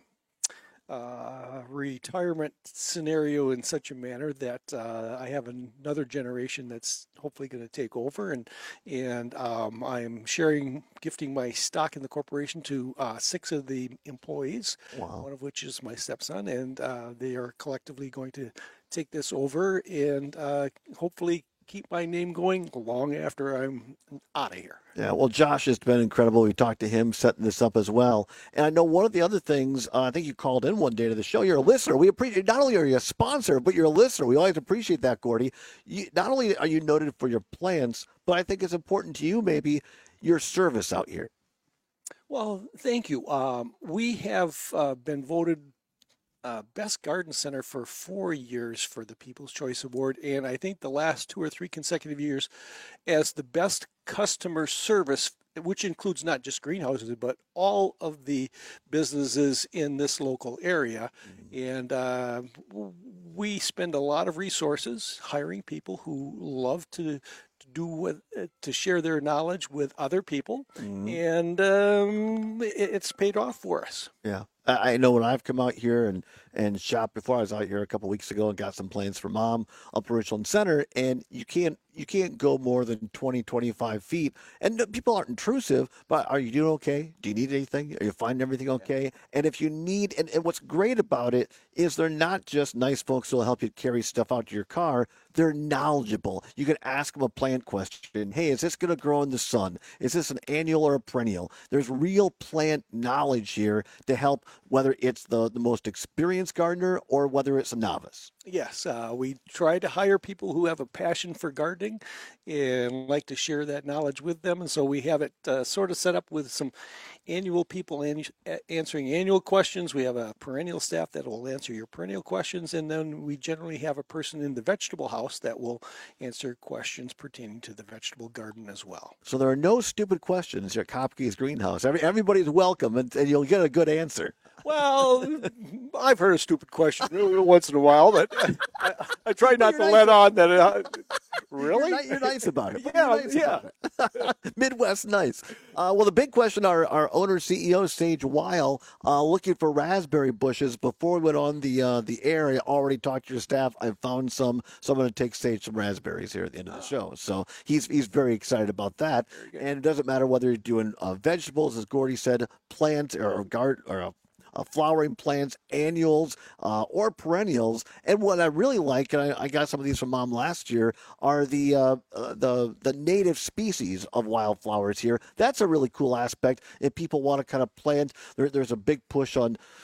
uh, retirement scenario in such a manner that uh, I have another generation that's hopefully going to take over, and and um, I'm sharing, gifting my stock in the corporation to uh, six of the employees, wow. one of which is my stepson, and uh, they are collectively going to take this over and uh, hopefully keep my name going long after I'm out of here. Yeah, well, Josh has been incredible. We talked to him setting this up as well. And I know one of the other things, uh, I think you called in one day to the show. You're a listener. We appreciate, not only are you a sponsor, but you're a listener. We always appreciate that, Gordy. You, not only are you noted for your plants, but I think it's important to you, maybe, your service out here. Well, thank you. Um, we have uh, been voted Uh, Best Garden Center for four years for the People's Choice Award, and I think the last two or three consecutive years as the best customer service, which includes not just greenhouses, but all of the businesses in this local area. Mm-hmm. And uh, we spend a lot of resources hiring people who love to do with uh, to share their knowledge with other people, mm-hmm. and um, it, it's paid off for us. Yeah. I know when I've come out here and, and shopped before, I was out here a couple of weeks ago and got some plants for Mom up at Richland Center, and you can't you can't go more than twenty, twenty-five feet. And people aren't intrusive, but are you doing okay? Do you need anything? Are you finding everything okay? Yeah. And if you need, and, and what's great about it is they're not just nice folks who will help you carry stuff out to your car. They're knowledgeable. You can ask them a plant question. Hey, is this going to grow in the sun? Is this an annual or a perennial? There's real plant knowledge here to help, whether it's the, the most experienced gardener or whether it's a novice. Yes, uh, we try to hire people who have a passion for gardening and like to share that knowledge with them. And so we have it uh, sort of set up with some annual people an- answering annual questions. We have a perennial staff that will answer your perennial questions. And then we generally have a person in the vegetable house that will answer questions pertaining to the vegetable garden as well. So there are no stupid questions here at Kopke's Greenhouse. Every, everybody's welcome, and, and you'll get a good answer. Well, I've heard a stupid question once in a while, but I, I try not to nice let on that. Uh, really? You're, you're nice about it. Yeah, nice yeah. About it. Midwest nice. Uh, well, the big question, our, our owner, C E O, Sage Weil, uh, looking for raspberry bushes. Before we went on the uh, the air, I already talked to your staff. I found some. So I'm going to take Sage some raspberries here at the end of the show. So he's he's very excited about that. And it doesn't matter whether you're doing uh, vegetables, as Gordy said, plants, or, or garden, or uh, Uh, flowering plants, annuals, uh, or perennials. And what I really like, and I, I got some of these from Mom last year, are the uh, uh, the the native species of wildflowers here. That's a really cool aspect. If people want to kind of plant, there, there's a big push on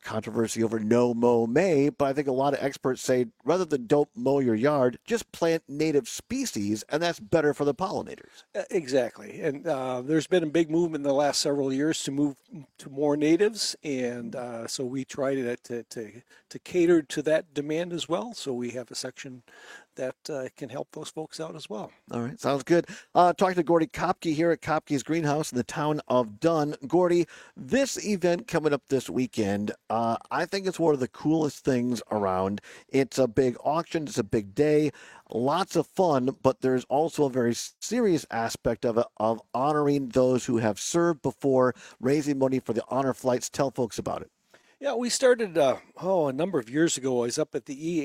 controversy over no mow May, but I think a lot of experts say rather than don't mow your yard, just plant native species, and that's better for the pollinators. Uh, Exactly. And uh, there's been a big movement in the last several years to move to more natives. And uh, so we try to, to, to, to cater to that demand as well. So we have a section that uh, can help those folks out as well. All right, sounds good. Uh, talking to Gordy Kopke here at Kopke's Greenhouse in the town of Dunn. Gordy, this event coming up this weekend, uh, I think it's one of the coolest things around. It's a big auction. It's a big day. Lots of fun, but there's also a very serious aspect of it, of honoring those who have served before, raising money for the honor flights. Tell folks about it. Yeah, we started, uh, oh, a number of years ago. I was up at the E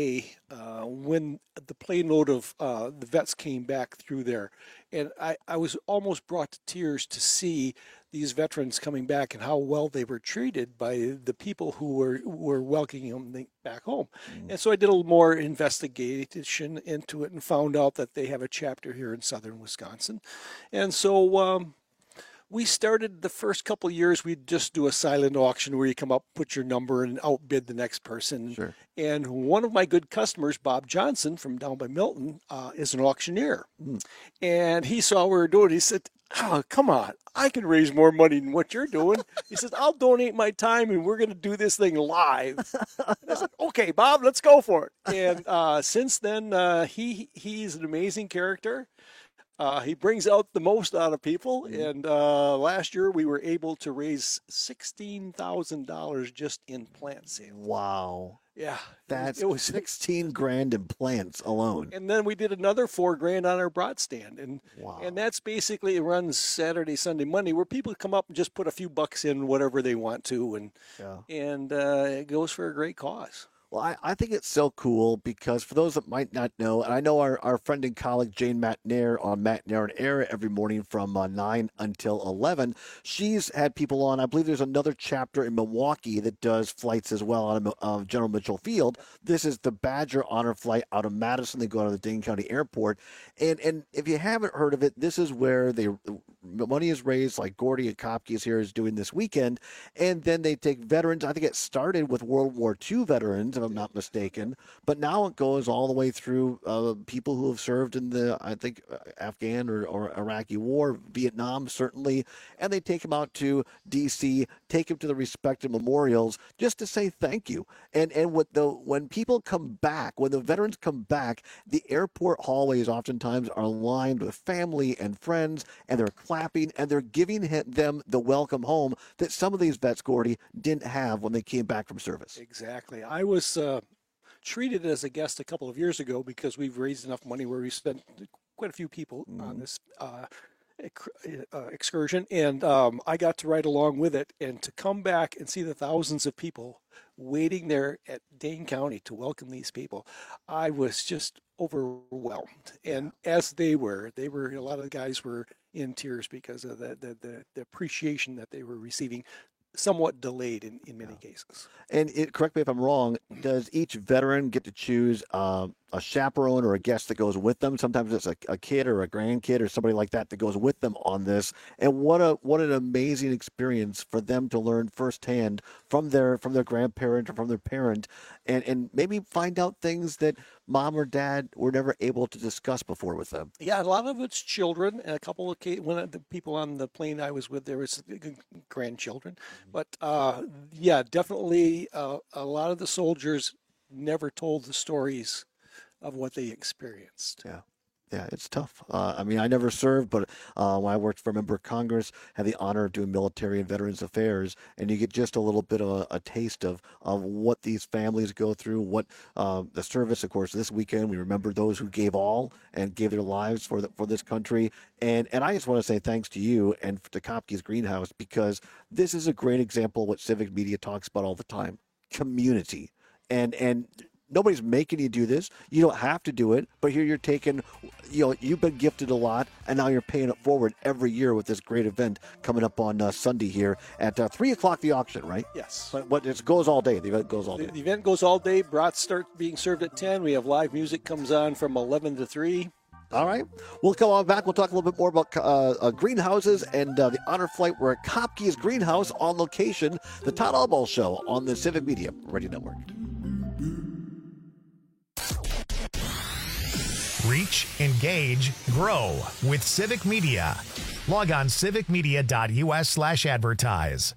A A uh, when the plane load of uh, the vets came back through there. And I, I was almost brought to tears to see these veterans coming back and how well they were treated by the people who were, who were welcoming them back home. Mm. And so I did a little more investigation into it and found out that they have a chapter here in southern Wisconsin. And so... Um, We started the first couple of years, we'd just do a silent auction where you come up, put your number, and outbid the next person. Sure. And one of my good customers, Bob Johnson from down by Milton, uh, is an auctioneer. Mm. And he saw what we were doing. He said, oh, come on, I can raise more money than what you're doing. He says, I'll donate my time, and we're going to do this thing live. And I said, okay, Bob, let's go for it. And uh, since then, uh, he he's an amazing character. Uh, he brings out the most out of people, and uh, last year we were able to raise sixteen thousand dollars just in plant sales. Wow. Yeah. That's it was sixteen grand in plants alone. And then we did another four grand on our broad stand. And wow. and that's basically, it runs Saturday, Sunday, Monday, where people come up and just put a few bucks in, whatever they want to, and, yeah. and uh, it goes for a great cause. Well, I, I think it's so cool because for those that might not know, and I know our, our friend and colleague Jane Matnair on Matnair and Air every morning from uh, nine until eleven, she's had people on. I believe there's another chapter in Milwaukee that does flights as well out of uh, General Mitchell Field. This is the Badger Honor Flight out of Madison. They go out of the Dane County Airport. And and if you haven't heard of it, this is where they money is raised, like Gordy and Kopke is here is doing this weekend. And then they take veterans. I think it started with World War Two veterans, if I'm not mistaken. But now it goes all the way through uh, people who have served in the, I think, Afghan or, or Iraqi war, Vietnam, certainly. And they take them out to D C, take them to the respective memorials just to say thank you. And and with the, when people come back, when the veterans come back, the airport hallways oftentimes are lined with family and friends, and they're clapping, and they're giving them the welcome home that some of these vets, Gordy, didn't have when they came back from service. Exactly. I was uh, treated as a guest a couple of years ago because we've raised enough money where we spent quite a few people mm. on this uh, uh, excursion, and um, I got to ride along with it, and to come back and see the thousands of people waiting there at Dane County to welcome these people, I was just overwhelmed. And as they were, they were, a lot of the guys were in tears because of the, the, the, the appreciation that they were receiving, somewhat delayed in, in many yeah. cases. And it, correct me if I'm wrong, does each veteran get to choose uh, a chaperone or a guest that goes with them? Sometimes it's a, a kid or a grandkid or somebody like that that goes with them on this. And what a what an amazing experience for them to learn firsthand from their from their grandparent or from their parent, and, and maybe find out things that mom or dad were never able to discuss before with them. Yeah, a lot of it's children, and a couple of when the people on the plane I was with, there was grandchildren. Mm-hmm. But uh, yeah, definitely uh, a lot of the soldiers never told the stories of what they experienced. Yeah. Yeah, it's tough. Uh, I mean, I never served, but uh, when I worked for a member of Congress, had the honor of doing military and veterans affairs, and you get just a little bit of a, a taste of, of what these families go through, what uh, the service, of course, this weekend, we remember those who gave all and gave their lives for the, for this country. And, and I just want to say thanks to you and to Kopke's Greenhouse, because this is a great example of what civic media talks about all the time, community. And, and nobody's making you do this. You don't have to do it, but here you're taking, you know, you've been gifted a lot, and now you're paying it forward every year with this great event coming up on uh, Sunday here at uh, three o'clock, the auction, right? Yes. But what it goes all day. The event goes all day. The, the event goes all day. Brats start being served at ten. We have live music comes on from eleven to three. All right. We'll come on back. We'll talk a little bit more about uh, uh, greenhouses and uh, the honor flight. We're at Kopke's Greenhouse on location, the Todd Albaugh Show on the Civic Media Radio Network. Reach, engage, grow with Civic Media. Log on civicmedia.us slash advertise.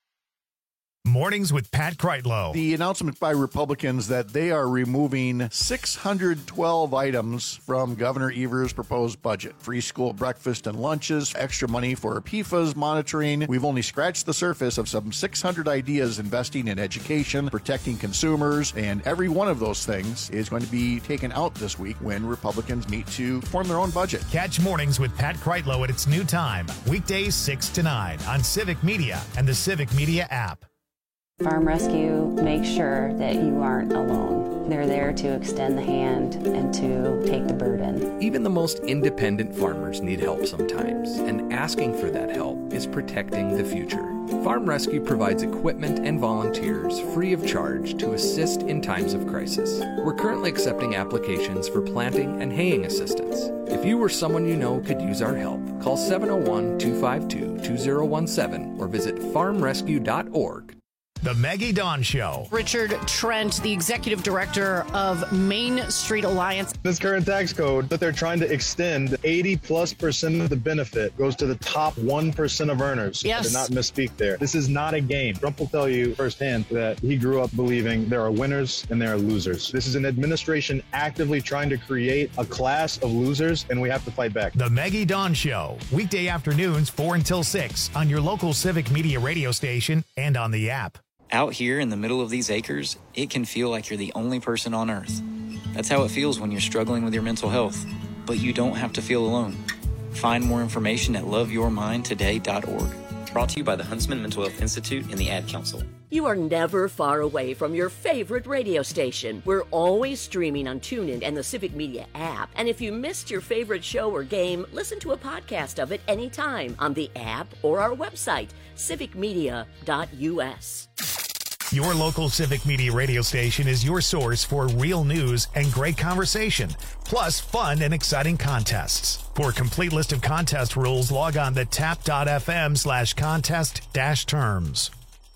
Mornings with Pat Kreitlow. The announcement by Republicans that they are removing six hundred twelve items from Governor Evers' proposed budget. Free school breakfast and lunches, extra money for P FAS monitoring. We've only scratched the surface of some six hundred ideas investing in education, protecting consumers, and every one of those things is going to be taken out this week when Republicans meet to form their own budget. Catch Mornings with Pat Kreitlow at its new time, weekdays six to nine on Civic Media and the Civic Media app. Farm Rescue makes sure that you aren't alone. They're there to extend the hand and to take the burden. Even the most independent farmers need help sometimes, and asking for that help is protecting the future. Farm Rescue provides equipment and volunteers free of charge to assist in times of crisis. We're currently accepting applications for planting and haying assistance. If you or someone you know could use our help, call seven oh one, two five two, two oh one seven or visit farm rescue dot org. The Maggie Dawn Show. Richard Trent, the executive director of Main Street Alliance. This current tax code that they're trying to extend, eighty plus percent of the benefit goes to the top one percent of earners. Yes. I did not misspeak there. This is not a game. Trump will tell you firsthand that he grew up believing there are winners and there are losers. This is an administration actively trying to create a class of losers, and we have to fight back. The Maggie Dawn Show. Weekday afternoons, four until six on your local Civic Media radio station and on the app. Out here in the middle of these acres, it can feel like you're the only person on Earth. That's how it feels when you're struggling with your mental health. But you don't have to feel alone. Find more information at love your mind today dot org. Brought to you by the Huntsman Mental Health Institute and the Ad Council. You are never far away from your favorite radio station. We're always streaming on TuneIn and the Civic Media app. And if you missed your favorite show or game, listen to a podcast of it anytime on the app or our website, civic media dot u s. Your local Civic Media radio station is your source for real news and great conversation, plus fun and exciting contests. For a complete list of contest rules, log on to tap.fm slash contest dash terms.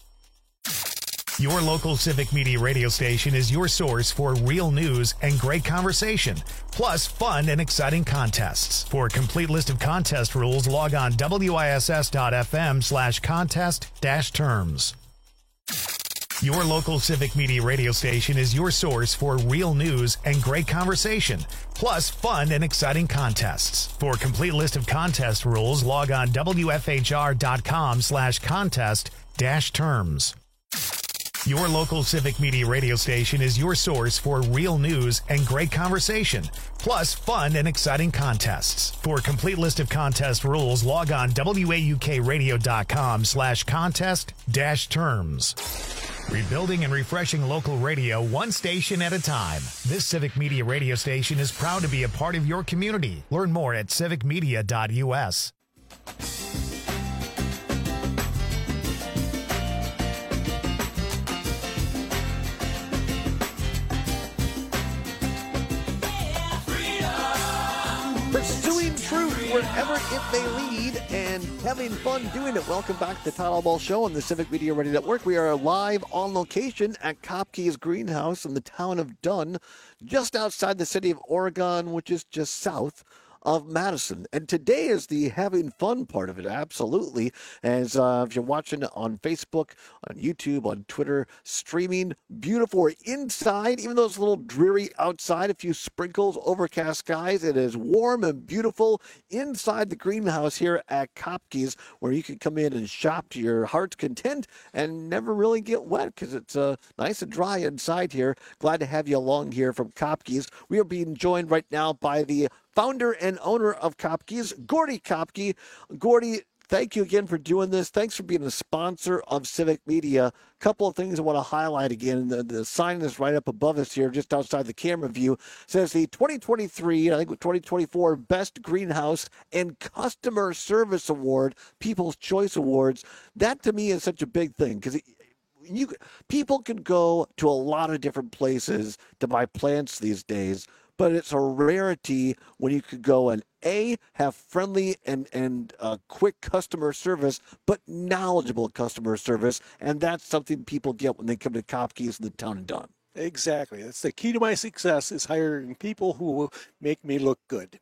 Your local Civic Media radio station is your source for real news and great conversation, plus fun and exciting contests. For a complete list of contest rules, log on wiss.fm slash contest dash terms. Your local Civic Media radio station is your source for real news and great conversation, plus fun and exciting contests. For a complete list of contest rules, log on wfhr.com slash contest dash terms. Your local Civic Media radio station is your source for real news and great conversation, plus fun and exciting contests. For a complete list of contest rules, log on waukradio.com slash contest dash terms. Rebuilding and refreshing local radio one station at a time. This Civic Media radio station is proud to be a part of your community. Learn more at civic media dot u s. Pursuing truth wherever it may lead and having fun doing it. Welcome back to the Todd Albaugh Show on the Civic Media Radio Network. We are live on location at Kopke's Greenhouse in the town of Dunn, just outside the city of Oregon, which is just south of Madison. And today is the having fun part of it, absolutely. As uh, if you're watching on Facebook, on YouTube, on Twitter, streaming, beautiful. We're inside, even though it's a little dreary outside, a few sprinkles, overcast skies. It is warm and beautiful inside the greenhouse here at Kopke's, where you can come in and shop to your heart's content and never really get wet because it's uh, nice and dry inside here. Glad to have you along here from Kopke's. We are being joined right now by the founder and owner of Kopke's, Gordy Kopke. Gordy, thank you again for doing this. Thanks for being a sponsor of Civic Media. A couple of things I want to highlight again. The, the sign is right up above us here, just outside the camera view. It says the twenty twenty-three, I think twenty twenty-four Best Greenhouse and Customer Service Award, People's Choice Awards. That to me is such a big thing because you people can go to a lot of different places to buy plants these days. but it's a rarity when you could go and A, have friendly and, and uh, quick customer service, but knowledgeable customer service. And that's something people get when they come to Kopke's in the town of Dunn. Exactly. That's the key to my success, is hiring people who will make me look good.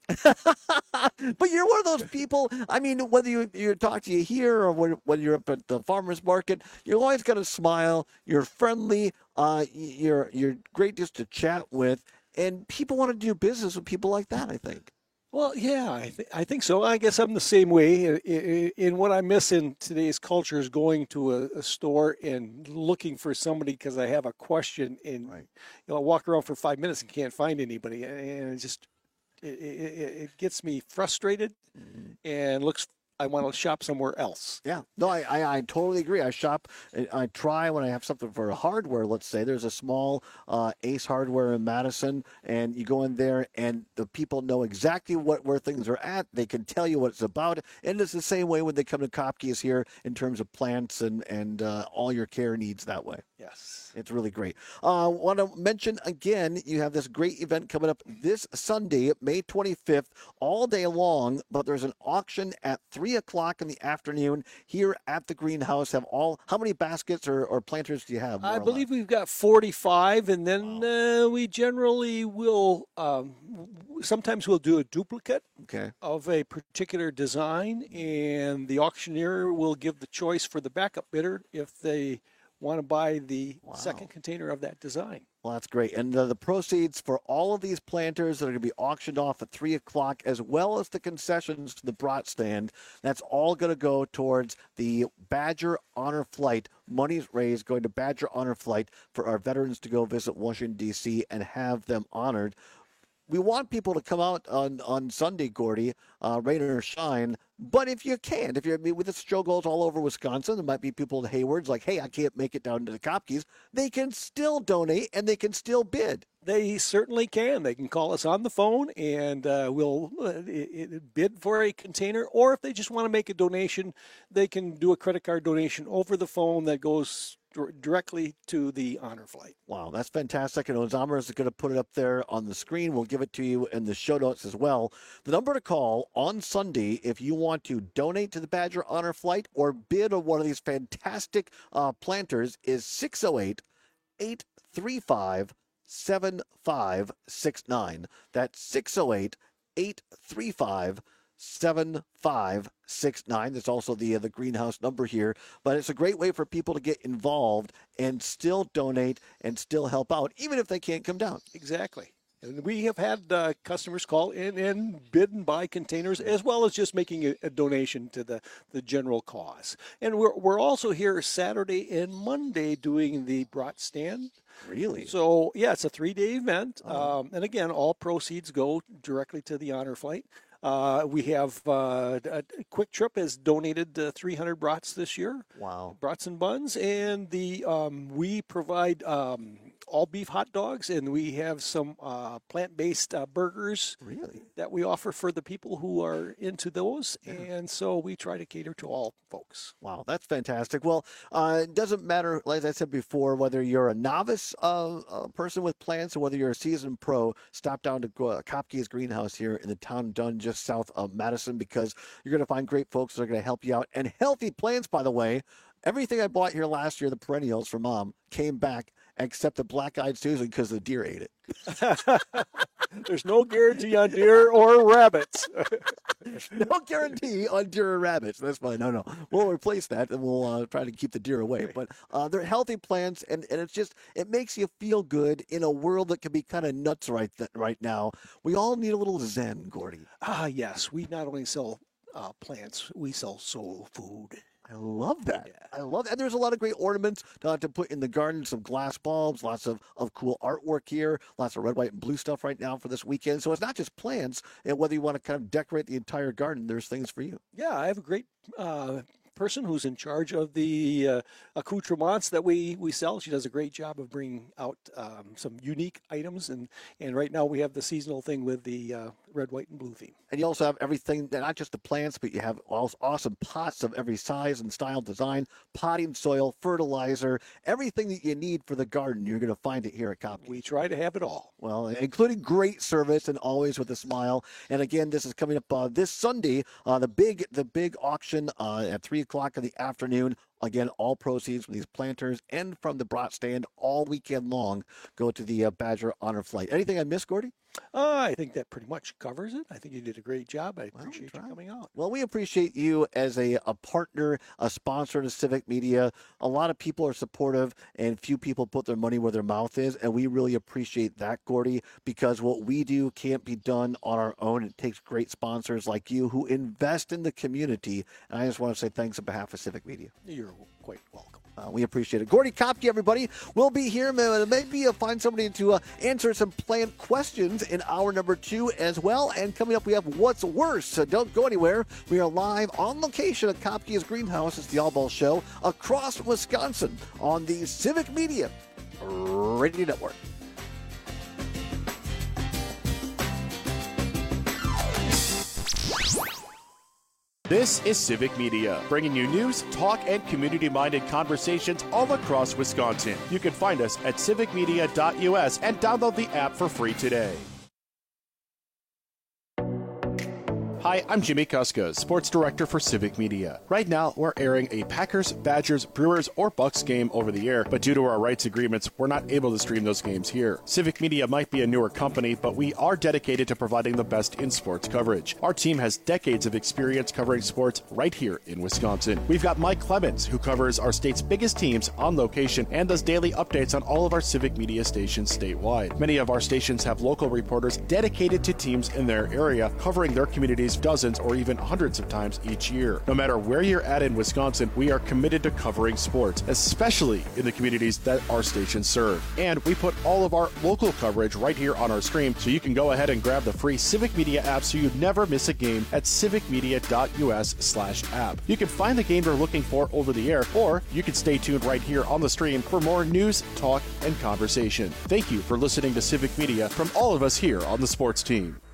But you're one of those people, I mean, whether you, you talk to you here or when, when you're up at the farmer's market, you're always going to smile. You're friendly. Uh, you're, you're great just to chat with. And people want to do business with people like that, I think. Well, yeah, I, th- I think so. I guess I'm the same way. In, in, in what I miss in today's culture is going to a, a store and looking for somebody because I have a question, and right. you know, I walk around for five minutes and can't find anybody, and it just it, it, it gets me frustrated mm-hmm. and looks. I want to shop somewhere else. Yeah, no, I, I, I totally agree. I shop, I try when I have something for hardware, let's say. There's a small uh, Ace Hardware in Madison, and you go in there, and the people know exactly what where things are at. They can tell you what it's about. And it's the same way when they come to Kopke's here in terms of plants and, and uh, all your care needs that way. Yes. It's really great. I uh, want to mention again, you have this great event coming up this Sunday, May twenty-fifth, all day long, but there's an auction at three o'clock in the afternoon here at the greenhouse. Have all, how many baskets or, or planters do you have? I believe we've got forty-five, and then wow. uh, we generally will, um, sometimes we'll do a duplicate okay. of a particular design, and the auctioneer will give the choice for the backup bidder if they want to buy the wow. second container of that design. Well, that's great. And uh, the proceeds for all of these planters that are going to be auctioned off at three o'clock, as well as the concessions to the Brat stand, that's all going to go towards the Badger Honor Flight. Money's raised going to Badger Honor Flight for our veterans to go visit Washington, D C and have them honored. We want people to come out on, on Sunday, Gordy, uh, rain or shine. But if you can't, if you're I mean, with the show goes all over Wisconsin, there might be people at Hayward's like, hey, I can't make it down to the Kopke's. They can still donate and they can still bid. They certainly can. They can call us on the phone and uh, we'll uh, it, it bid for a container. Or if they just want to make a donation, they can do a credit card donation over the phone that goes directly to the honor flight. Wow, that's fantastic. And Ozama is going to put it up there on the screen. We'll give it to you in the show notes as well. The number to call on Sunday if you want to donate to the Badger Honor Flight or bid on one of these fantastic uh, planters is six oh eight, eight three five, seven five six nine. That's six oh eight, eight three five, seven five six nine. That's also the uh, the greenhouse number here, but it's a great way for people to get involved and still donate and still help out, even if they can't come down. Exactly. And we have had uh, customers call in and bid and buy containers, as well as just making a, a donation to the, the general cause. And we're we're also here Saturday and Monday doing the Brat stand. Really? So, yeah, it's a three-day event. Oh. Um, and again, all proceeds go directly to the honor flight. Uh, we have uh, a Quick Trip has donated uh, three hundred brats this year. Wow. Brats and buns. And the um, we provide um, all beef hot dogs, and we have some uh, plant-based uh, burgers really? that we offer for the people who are into those. Yeah. And so we try to cater to all folks. Wow, that's fantastic. Well, uh, it doesn't matter, like I said before, whether you're a novice uh, uh, person with plants or whether you're a seasoned pro, stop down to uh, Kopke's Greenhouse here in the town of Dunn, just south of Madison, because you're going to find great folks that are going to help you out. And healthy plants, by the way. Everything I bought here last year, the perennials for Mom, came back except the black-eyed Susan because the deer ate it. There's no guarantee on deer or rabbits. No guarantee on deer or rabbits. That's fine. No, no. We'll replace that, and we'll uh, try to keep the deer away. But uh, they're healthy plants, and, and it's just, it makes you feel good in a world that can be kind of nuts right th- right now. We all need a little zen, Gordy. Ah, yes. We not only sell uh, plants, we sell soul food. I love that. Yeah. I love that. And there's a lot of great ornaments to, to put in the garden, some glass bulbs, lots of, of cool artwork here, lots of red, white, and blue stuff right now for this weekend. So it's not just plants, and whether you want to kind of decorate the entire garden, there's things for you. Yeah, I have a great uh, person who's in charge of the uh, accoutrements that we, we sell. She does a great job of bringing out um, some unique items. And, and right now we have the seasonal thing with the uh, red, white, and blue theme. And you also have everything, not just the plants, but you have awesome pots of every size and style, design, potting soil, fertilizer, everything that you need for the garden. You're going to find it here at Kopke. We try to have it all. Well, including great service and always with a smile. And again, this is coming up uh, this Sunday, uh, the big the big auction uh, at three o'clock in the afternoon. Again, all proceeds from these planters and from the brat stand all weekend long go to the uh, Badger Honor Flight. Anything I missed, Gordy? Uh, I think that pretty much covers it. I think you did a great job. I appreciate well, you coming out. Well, we appreciate you as a, a partner, a sponsor to Civic Media. A lot of people are supportive, and few people put their money where their mouth is, and we really appreciate that, Gordy, because what we do can't be done on our own. It takes great sponsors like you who invest in the community, and I just want to say thanks on behalf of Civic Media. You're quite welcome. Uh, we appreciate it. Gordy Kopke, everybody. We'll be here. Maybe uh, find somebody to uh, answer some plant questions in hour number two as well. And coming up, we have What's Worse. So don't go anywhere. We are live on location at Kopke's Greenhouse. It's the All Ball Show across Wisconsin on the Civic Media Radio Network. This is Civic Media, bringing you news, talk, and community-minded conversations all across Wisconsin. You can find us at civic media dot U S and download the app for free today. Hi, I'm Jimmy Kuska, Sports Director for Civic Media. Right now, we're airing a Packers, Badgers, Brewers, or Bucks game over the air, but due to our rights agreements, we're not able to stream those games here. Civic Media might be a newer company, but we are dedicated to providing the best in sports coverage. Our team has decades of experience covering sports right here in Wisconsin. We've got Mike Clemens, who covers our state's biggest teams on location and does daily updates on all of our Civic Media stations statewide. Many of our stations have local reporters dedicated to teams in their area, covering their communities dozens or even hundreds of times each year. No matter where you're at in Wisconsin, we are committed to covering sports, especially in the communities that our stations serve. And we put all of our local coverage right here on our stream, so you can go ahead and grab the free Civic Media app so you never miss a game at civic media dot U S slash app. You can find the game you're looking for over the air, or you can stay tuned right here on the stream for more news, talk, and conversation. Thank you for listening to Civic Media from all of us here on the sports team.